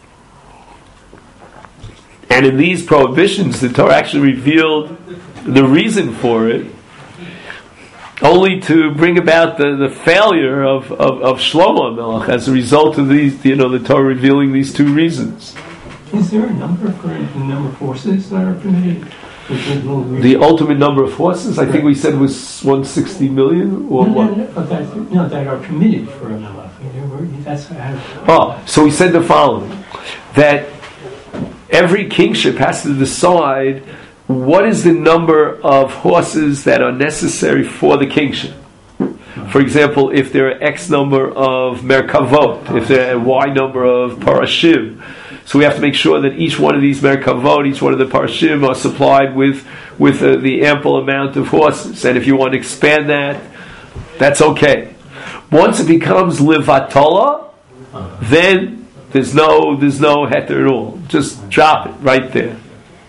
And in these prohibitions, the Torah actually revealed the reason for it, only to bring about the failure of Shlomo HaMelech as a result of these, the Torah revealing these 2 reasons. Is there a number for the number of horses that are permitted? The ultimate number of horses, I think we said, was 160 million, or what? No, that are permitted for a melech. So we said the following, that every kingship has to decide what is the number of horses that are necessary for the kingship. For example, if there are X number of Merkavot, if there are Y number of Parashim, so we have to make sure that each one of these Merkavot, each one of the Parashim are supplied with the ample amount of horses. And if you want to expand that, that's okay. Once it becomes Livatola, then there's no heter at all. Just drop it right there.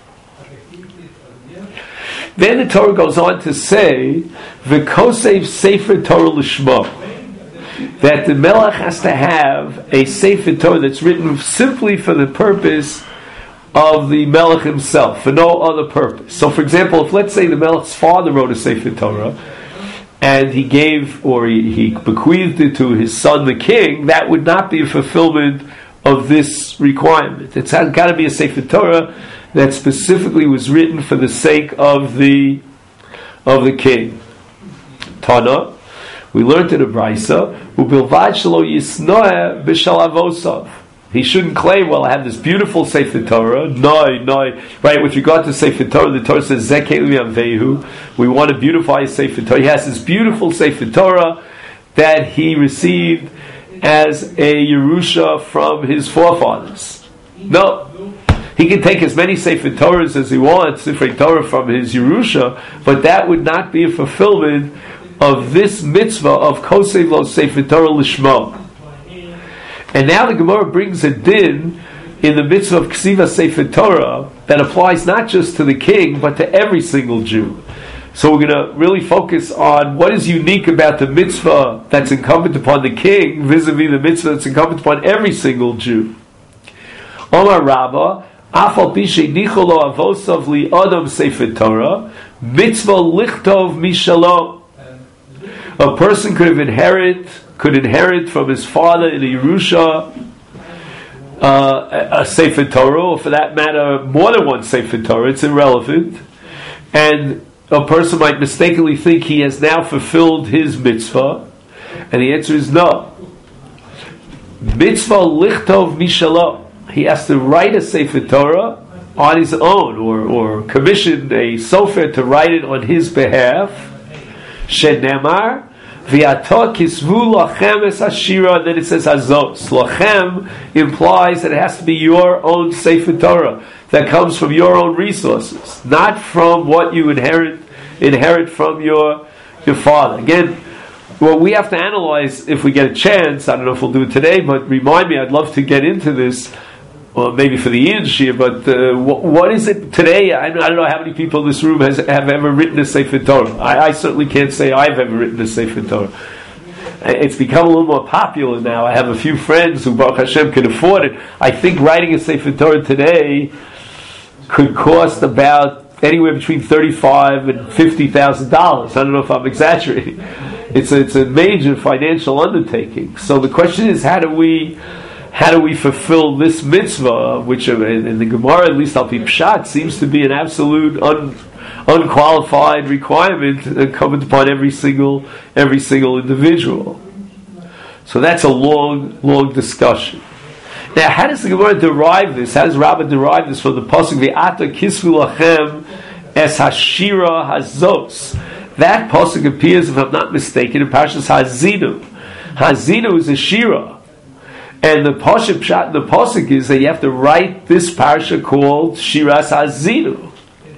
Then the Torah goes on to say, V'kosev Sefer Torah L'shmo, that the Melech has to have a Sefer Torah that's written simply for the purpose of the Melech himself, for no other purpose. So, for example, if let's say the Melech's father wrote a Sefer Torah, and he gave, or he bequeathed it to his son the king, that would not be a fulfillment of this requirement. It's got to be a Sefer Torah that specifically was written for the sake of the of the king. Tana, we learned in the Brisa, ubilvad shelo yisnoeh b'shalavosav. He shouldn't claim, well, I have this beautiful Sefer Torah. No. Right, with regard to Sefer Torah, the Torah says, Vehu. We want to beautify his Sefer Torah. He has this beautiful Sefer Torah that he received as a Yerusha from his forefathers. No. He can take as many Sefer Torahs as he wants, Sefer Torah from his Yerusha, but that would not be a fulfillment of this mitzvah of Kosev Lo Sefer Torah Lishmo. And now the Gemara brings a din in the mitzvah of Ksiva Sefer Torah that applies not just to the king, but to every single Jew. So we're going to really focus on what is unique about the mitzvah that's incumbent upon the king vis-a-vis the mitzvah that's incumbent upon every single Jew. Omar Rabba, Afal Pishe Nicholo Avosav Li Adam Sefer Torah, Mitzvah Lichtov Mishalom. A person could inherit from his father in a Yerusha a Sefer Torah, or for that matter, more than one Sefer Torah. It's irrelevant. And a person might mistakenly think he has now fulfilled his mitzvah. And the answer is no. Mitzvah Lichtov Mishalom. He has to write a Sefer Torah on his own, or commission a sofer to write it on his behalf. Shenemar, V'ato kisvu lachem es hashira, then it says hazos. Lachem implies that it has to be your own Sefer Torah that comes from your own resources, not from what you inherit from your father. Again, what we have to analyze, if we get a chance, I don't know if we'll do it today, but remind me, I'd love to get into this, or maybe for the Yiddish here, but what is it today? I don't know how many people in this room have ever written a Sefer Torah. I certainly can't say I've ever written a Sefer Torah. It's become a little more popular now. I have a few friends who, Baruch Hashem, can afford it. I think writing a Sefer Torah today could cost about anywhere between $35,000 and $50,000. I don't know if I'm exaggerating. It's a major financial undertaking. So the question is, how do we fulfill this mitzvah, which in the Gemara, at least al pi pshat, seems to be an absolute unqualified requirement incumbent upon every single individual. So that's a long discussion. Now, how does the Gemara derive this? How does Rabbah derive this from the pasuk Ve'ata kisvu lachem es hashira hazos? That pasuk appears, if I'm not mistaken, in Parshas Hazinu. Hazinu is a shira. And the pasuk is that you have to write this parsha called Shiras Hazinu.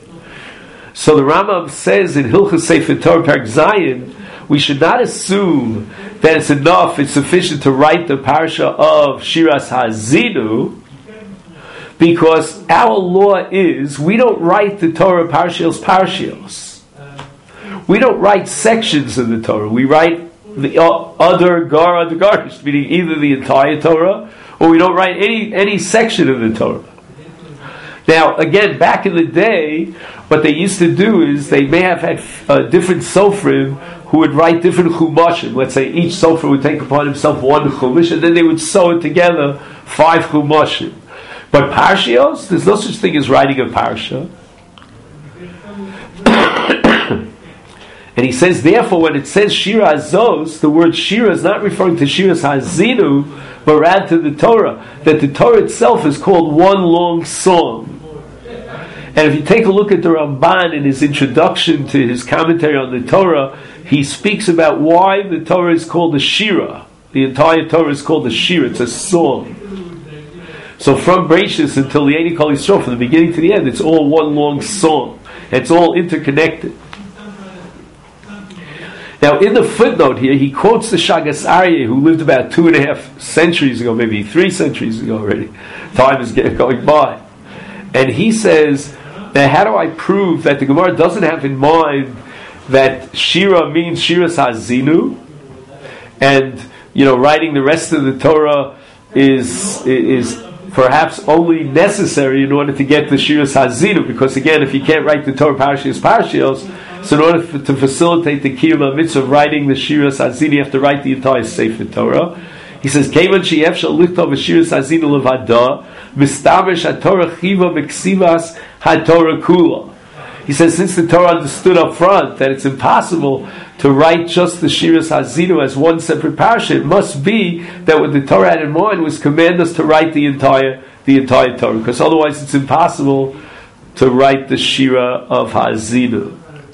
So the Rambam says in Hilchos Sefer Torah Perek Zayin, we should not assume that it's sufficient to write the parsha of Shiras Hazinu, because our law is we don't write the Torah parshios. We don't write sections of the Torah. We write the other garish, meaning either the entire Torah, or we don't write any section of the Torah. Now, again, back in the day, what they used to do is they may have had different sofrim who would write different chumashim. Let's say each sofer would take upon himself one chumash, and then they would sew it together 5 chumashim. But parshios, there's no such thing as writing a parsha. And he says, therefore, when it says Shira Azos, the word Shira is not referring to Shiras Hazinu, but rather to the Torah. That the Torah itself is called one long song. And if you take a look at the Ramban in his introduction to his commentary on the Torah, he speaks about why the Torah is called a Shira. The entire Torah is called a Shira. It's a song. So from Bereishis until the Eini Kol Yisrael, from the beginning to the end, it's all one long song. It's all interconnected. Now, in the footnote here, he quotes the Shagas Aryeh, who lived about 2.5 centuries ago, maybe 3 centuries ago already. Time is going by. And he says, now how do I prove that the Gemara doesn't have in mind that Shira means Shiras Hazinu, and, writing the rest of the Torah is perhaps only necessary in order to get the Shiras Hazinu, because again, if you can't write the Torah parshios, so in order to facilitate the Kiyum mitzvah of writing the Shiras Hazinu, you have to write the entire Sefer Torah. He says, Keivan she'ef shel lichtov Shiras Hazinu levada, mistaber she'Torah chiva b'ksivas ha'Torah kula. He says, since the Torah understood up front that it's impossible to write just the Shiras Haazinu as one separate parasha, it must be that what the Torah had in mind was command us to write the entire Torah, because otherwise it's impossible to write the Shira of Haazinu.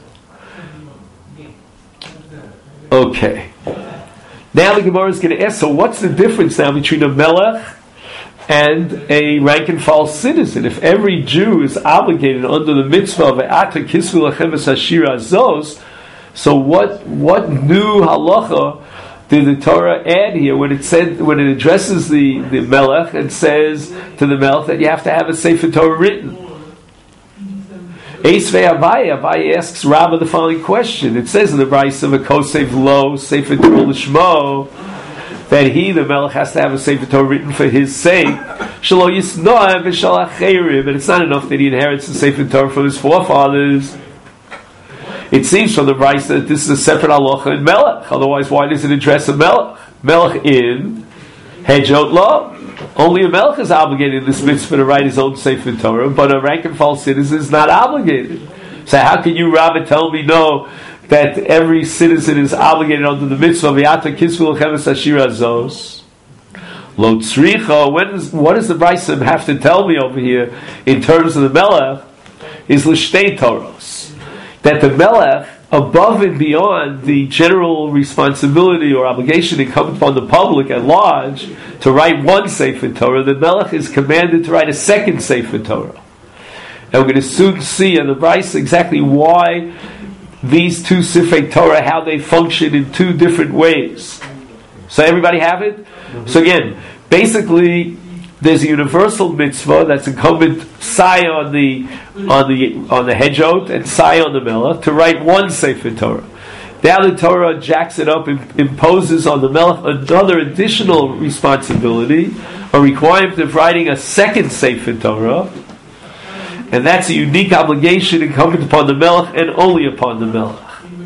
Okay. Now the Gemara is going to ask, so what's the difference now between a melech and a rank and file citizen? If every Jew is obligated under the mitzvah of Ata Kisvu Lachem Hashira Zos, so what new halacha did the Torah add here when it addresses the melech and says to the melech that you have to have a Sefer Torah written? Eisvei Abaye asks Rabbah the following question. It says in the Brayso of a Kosev Lo Sefer Torah Lishmo that he, the Melech, has to have a Sefer Torah written for his sake. Shelo Yisnoah v'Shal Acherim, and it's not enough that he inherits the Sefer Torah from his forefathers. It seems from the Brayso that this is a separate halacha in Melech. Otherwise, why does it address a Melech? Melech in Hedjot Lo. Only a Melech is obligated in this mitzvah to write his own Sefer Torah, but a rank and file citizen is not obligated. So how can you, Rabbah, tell me no, that every citizen is obligated under the mitzvah of Yata Kisvu Lachem Hashira Zos? Lo tzricha, what does the Brayso have to tell me over here in terms of the Melech? Is l'shtei Toros. That the Melech, above and beyond the general responsibility or obligation incumbent upon the public at large to write one Sefer Torah, the Melech is commanded to write a second Sefer Torah. And we're going to soon see in the Brayso exactly why these two Sifrei Torah, how they function in two different ways. So everybody have it? So again, basically, there's a universal mitzvah that's incumbent Sai on the Hedjot and Sai on the Melech to write one Sefer Torah. Now the Torah jacks it up and imposes on the Melech another additional responsibility, a requirement of writing a second Sefer Torah, and that's a unique obligation incumbent upon the Melech and only upon the Melech.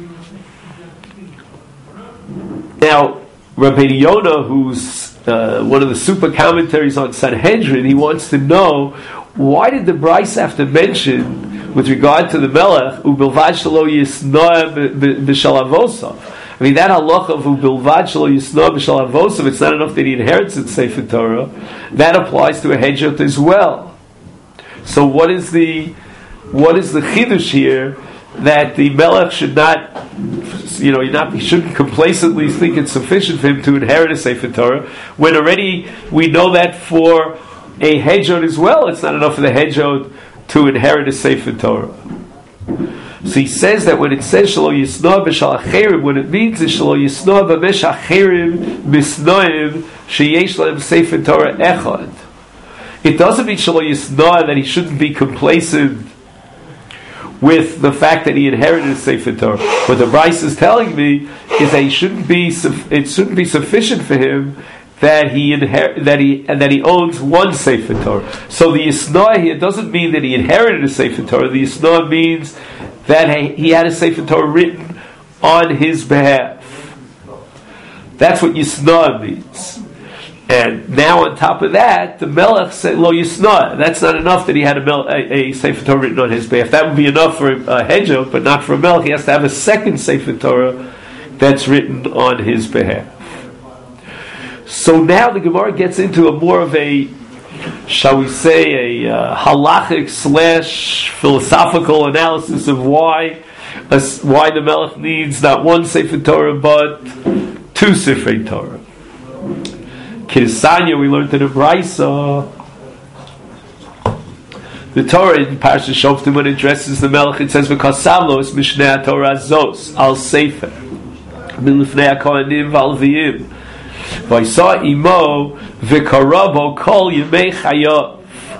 Now, Rabbeinu Yonah, who's one of the super commentaries on Sanhedrin, he wants to know, why did the Brayso have to mention, with regard to the Melech, ubilvad shelo yisnoah b'shalavosav? I mean, that halacha of ubilvad shelo yisnoah b'shalavosav, it's not enough that he inherits in Sefer Torah. That applies to a Hedjot as well. So what is the chidush here, that the Melech should not, he shouldn't complacently think it's sufficient for him to inherit a Sefer Torah, when already we know that for a Hedjot as well, it's not enough for the Hedjot to inherit a Sefer Torah. So he says that when it says Shelo Yisnoah b'Shal Acherim, what it means is Shelo Yisnoah b'Mesh Acherim Misnoim Sheyesh Lahem Sefer Torah Echad. It doesn't mean Shelo Yisnoah that he shouldn't be complacent with the fact that he inherited a Sefer Torah. What the Brayso is telling me is that it shouldn't be sufficient for him that he owns one Sefer Torah. So the Yisnoah here doesn't mean that he inherited a Sefer Torah. The Yisnoah means that he had a Sefer Torah written on his behalf. That's what Yisnoah means. And now on top of that, the Melech said, Lo Yisnoah. That's not enough that he had a Sefer Torah written on his behalf. That would be enough for a Hedjot, but not for a Melech. He has to have a second Sefer Torah that's written on his behalf. So now the Gemara gets into a more of a, shall we say, a halachic / philosophical analysis of why the Melech needs not one Sefer Torah but two Sifrei Torah. Kirsanya, we learned in the Brayso, the Torah in Parashat Shoftim, when it addresses the Melech, it says, "V'kasavlo es mishnei Torah zos al sefer milifnei hakohanim v'alviyim v'yisa imo v'karabo kol yemei chayav."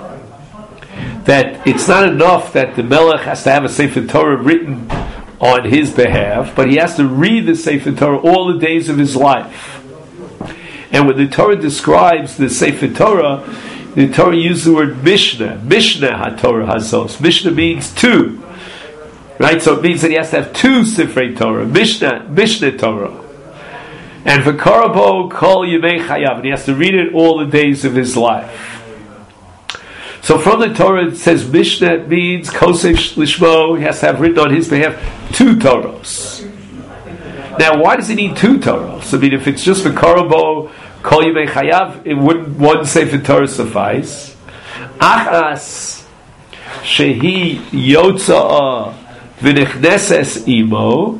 That it's not enough that the Melech has to have a Sefer Torah written on his behalf, but he has to read the Sefer Torah all the days of his life. And when the Torah describes the Sefer Torah, the Torah uses the word Mishnah HaTorah Hazos. Mishnah means two, right? So it means that he has to have two Sifrei Torah, Mishnah Torah. And V'karabo kol yemei chayav, and he has to read it all the days of his life. So from the Torah it says Mishnah means Kosef Lishmo, he has to have written on his behalf 2 Torahs. Now why does he need 2 Torahs? I mean, if it's just for Korobo, Kol Yimei Chayav, it wouldn't one Sefer Torah suffice. Achas Shehi Yotza'a V'nechneses Imo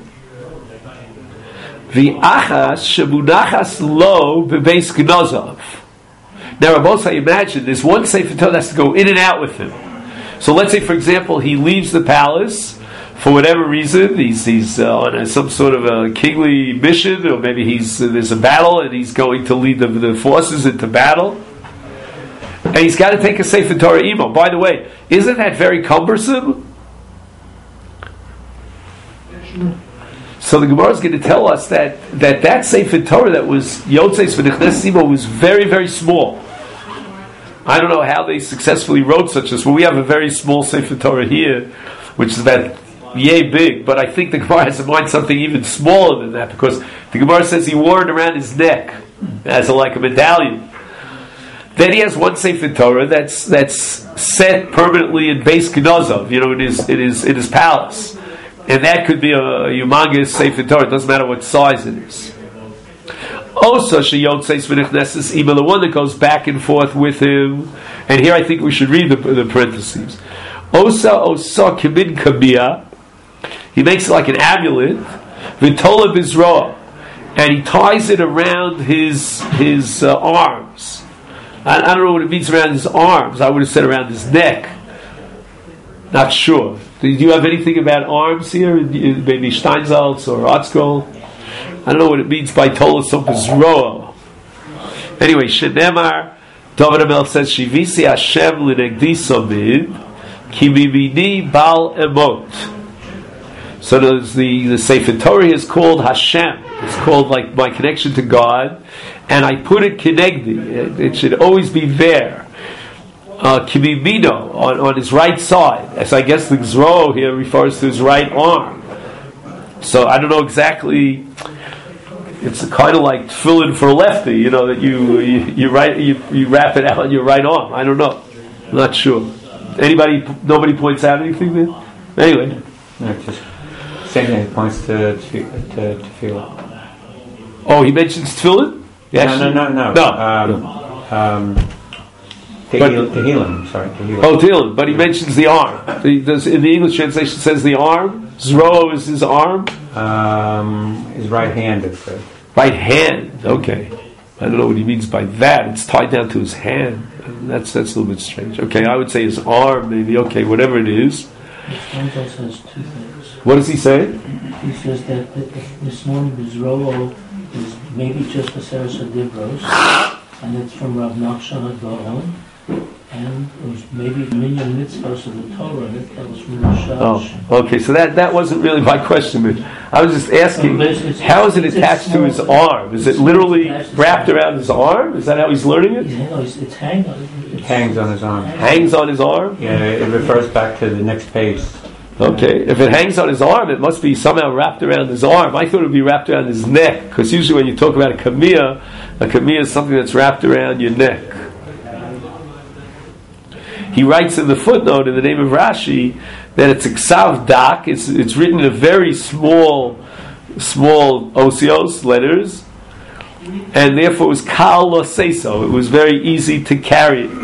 V'achas Shemunachas Lo B'beis Gnozav. Now, Rabosai, imagine there's one Sefer Torah that has to go in and out with him. So let's say, for example, he leaves the palace for whatever reason. He's on some sort of a kingly mission, or maybe there's a battle and he's going to lead the forces into battle. And he's got to take a Sefer Torah imo. By the way, isn't that very cumbersome? So the Gemara is going to tell us that Sefer Torah that was Yotzeis V'Nechneses Imo was very, very small. I don't know how they successfully wrote such this, but we have a very small Sefer Torah here, which is about yay big, but I think the Gemara has in mind something even smaller than that, because the Gemara says he wore it around his neck as like a medallion. Then he has one Sefer Torah that's set permanently in Beis Knozov, in his palace. And that could be a humongous Sefer Torah. It doesn't matter what size it is. Also, Sheyotzeis V'Nechneses Imo, the one that goes back and forth with him. And here I think we should read the parentheses. Osa Kimin Kabia. He makes it like an amulet. V'Tola Bizroa. And he ties it around his arms. I don't know what it means around his arms. I would have said around his neck. Not sure. Do you have anything about arms here? Maybe Steinsaltz or Otzkol? I don't know what it means by Tolosop Bizroa. Anyway, Shenemar, David HaMelech says, Shivisi Hashem l'negdi somid, ki mimini bal emot. So the Sefer Torah is called Hashem. It's called like my connection to God. And I put it kinegdi. It should always be there. Kimimino, on his right side. As I guess the Gzro here refers to his right arm. So I don't know exactly. It's kind of like tefillin for a lefty, that you wrap it out on your right arm. I don't know. I'm not sure. Nobody points out anything there? Anyway. No, just same thing. It points to tefillin. Oh, he mentions tefillin? Yes. No. Tehillim. Oh, Tehillim. But he mentions the arm. In the English translation it says the arm. Zro is his arm. His right hand, it says. Right hand. Okay. I don't know what he means by that. It's tied down to his hand. That's a little bit strange. Okay, I would say his arm, maybe. Okay, whatever it is. Stanzo says 2 things. What does he say? He says that this morning Bizroa is maybe just a Sarasa Dibros, and it's from Rav Nachshon HaGaon, and it was maybe Minyan Mitzvahs of the Torah, and that was from Rashash. Oh, okay, so that wasn't really my question, but I was just asking, how is it attached to his arm? Is it literally wrapped around his arm? Is that how he's learning it? Yeah, it's hanging on. It hangs on his arm. Hangs on his arm? Yeah, it refers back to the next page. Okay, if it hangs on his arm, it must be somehow wrapped around his arm. I thought it would be wrapped around his neck, because usually when you talk about a kamiyah is something that's wrapped around your neck. He writes in the footnote in the name of Rashi that it's a ksav dak. It's written in a very small osios, letters, and therefore it was kal lo seiso. It was very easy to carry it.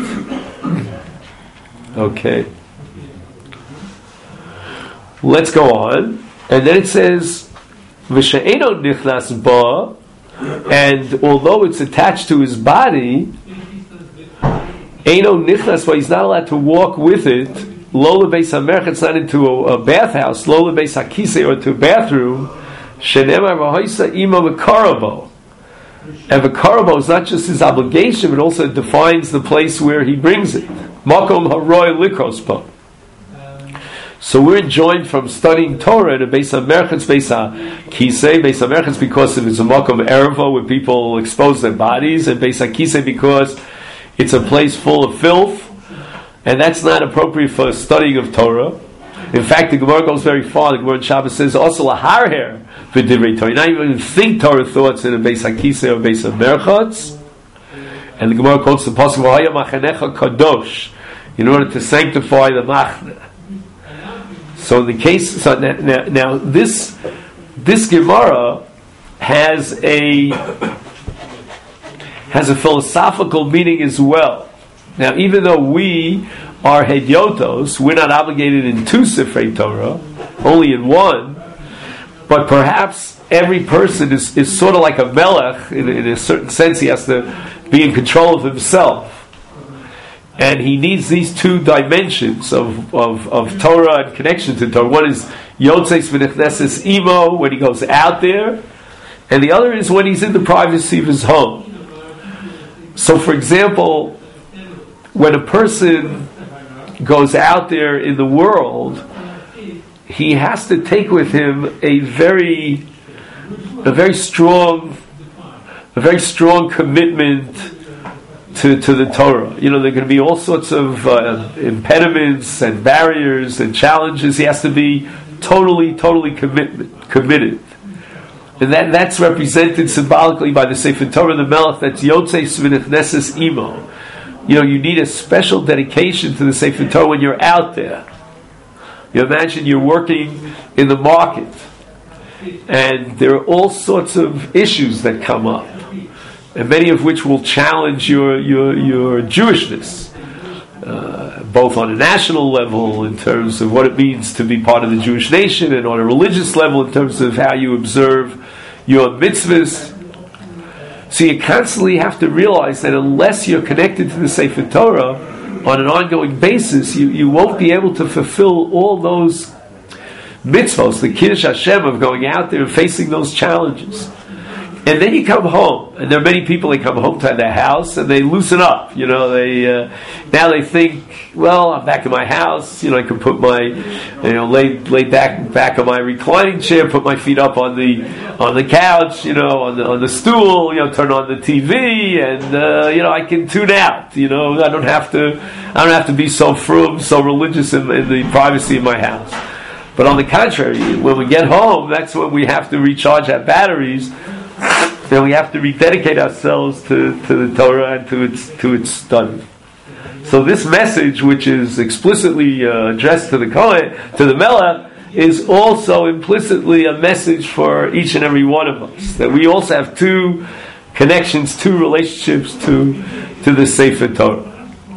Okay. Let's go on. And then it says, V'she'eno nichnas ba, and although it's attached to his body, Eno nichnas ba, he's not allowed to walk with it, lo lebeis hamerch, it's not into a bathhouse, lo lebeis hakisei, or to a bathroom, shenemar v'hoisa ima v'karabo. And v'karabo is not just his obligation, but also defines the place where he brings it. Makom haroy likros ba. So we're enjoined from studying Torah to Beis HaMerchatz, Beis HaKisei. Beis HaMerchatz because it is a makom erva where people expose their bodies, and Beis HaKisei because it's a place full of filth, and that's not appropriate for studying of Torah. In fact, the Gemara goes very far. The Gemara in Shabbos says also laharher v'divrei Torah. You not even think Torah thoughts in a Beis HaKisei or Beis HaMerchatz. And the Gemara quotes the pasuk v'haya machanecha kadosh. in order to sanctify the machne. So in the case, so now this Gemara has a philosophical meaning as well. Now, even though we are hedyotos, we're not obligated in 2 Sifrei Torah, only in 1. But perhaps every person is sort of like a melech, in a certain sense. He has to be in control of himself. And he needs these 2 dimensions of Torah and connection to Torah. One is Yotzeis v'Nechneses Imo, when he goes out there. And the other is when he's in the privacy of his home. So, for example, when a person goes out there in the world, he has to take with him a very strong commitment to the Torah. You know, there are going to be all sorts of impediments and barriers and challenges. He has to be totally committed. And that's represented symbolically by the Sefer Torah, the Melech, that's Yotzeis v'Nechneses Imo. You know, you need a special dedication to the Sefer Torah when you're out there. You imagine you're working in the market, and there are all sorts of issues that come up, and many of which will challenge your Jewishness, both on a national level in terms of what it means to be part of the Jewish nation, and on a religious level in terms of how you observe your mitzvahs. So you constantly have to realize that unless you're connected to the Sefer Torah on an ongoing basis, you won't be able to fulfill all those mitzvahs, the Kiddush Hashem of going out there and facing those challenges. And then you come home, and there are many people that come home to their house and they loosen up. You know, now they think, well, I'm back in my house. You know, I can put my, lay back on my reclining chair, put my feet up on the couch, on the stool, turn on the TV, and I can tune out. I don't have to be so frum, so religious in the privacy of my house. But on the contrary, when we get home, that's when we have to recharge our batteries. And we have to rededicate ourselves to the Torah and to its study. So this message, which is explicitly addressed to the Kohen, to the Melech, is also implicitly a message for each and every one of us. That we also have 2 connections, 2 relationships to the Sefer Torah.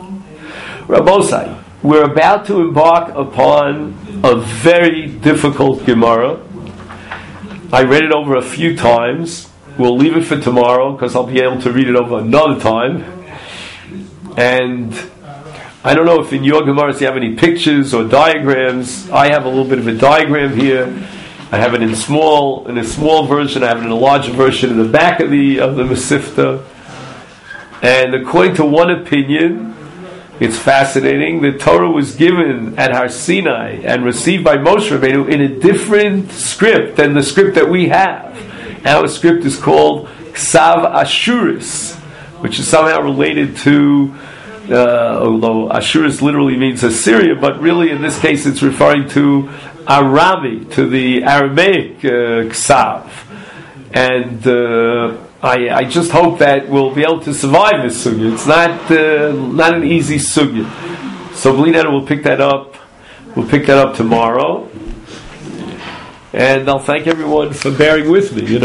Rabosai, we're about to embark upon a very difficult Gemara. I read it over a few times. We'll leave it for tomorrow because I'll be able to read it over another time. And I don't know if in your Gemaras you have any pictures or diagrams. I have a little bit of a diagram here. I have it in a small version. I have it in a larger version in the back of the Masifta. And according to one opinion, it's fascinating. The Torah was given at Har Sinai and received by Moshe Rabbeinu in a different script than the script that we have. Our script is called Ksav Ashuris, which is somehow related to, although Ashuris literally means Assyria, but really in this case it's referring to Arami, to the Aramaic Ksav. And I just hope that we'll be able to survive this sugya. It's not an easy sugya. So Blinana will pick that up. We'll pick that up tomorrow. And I'll thank everyone for bearing with me.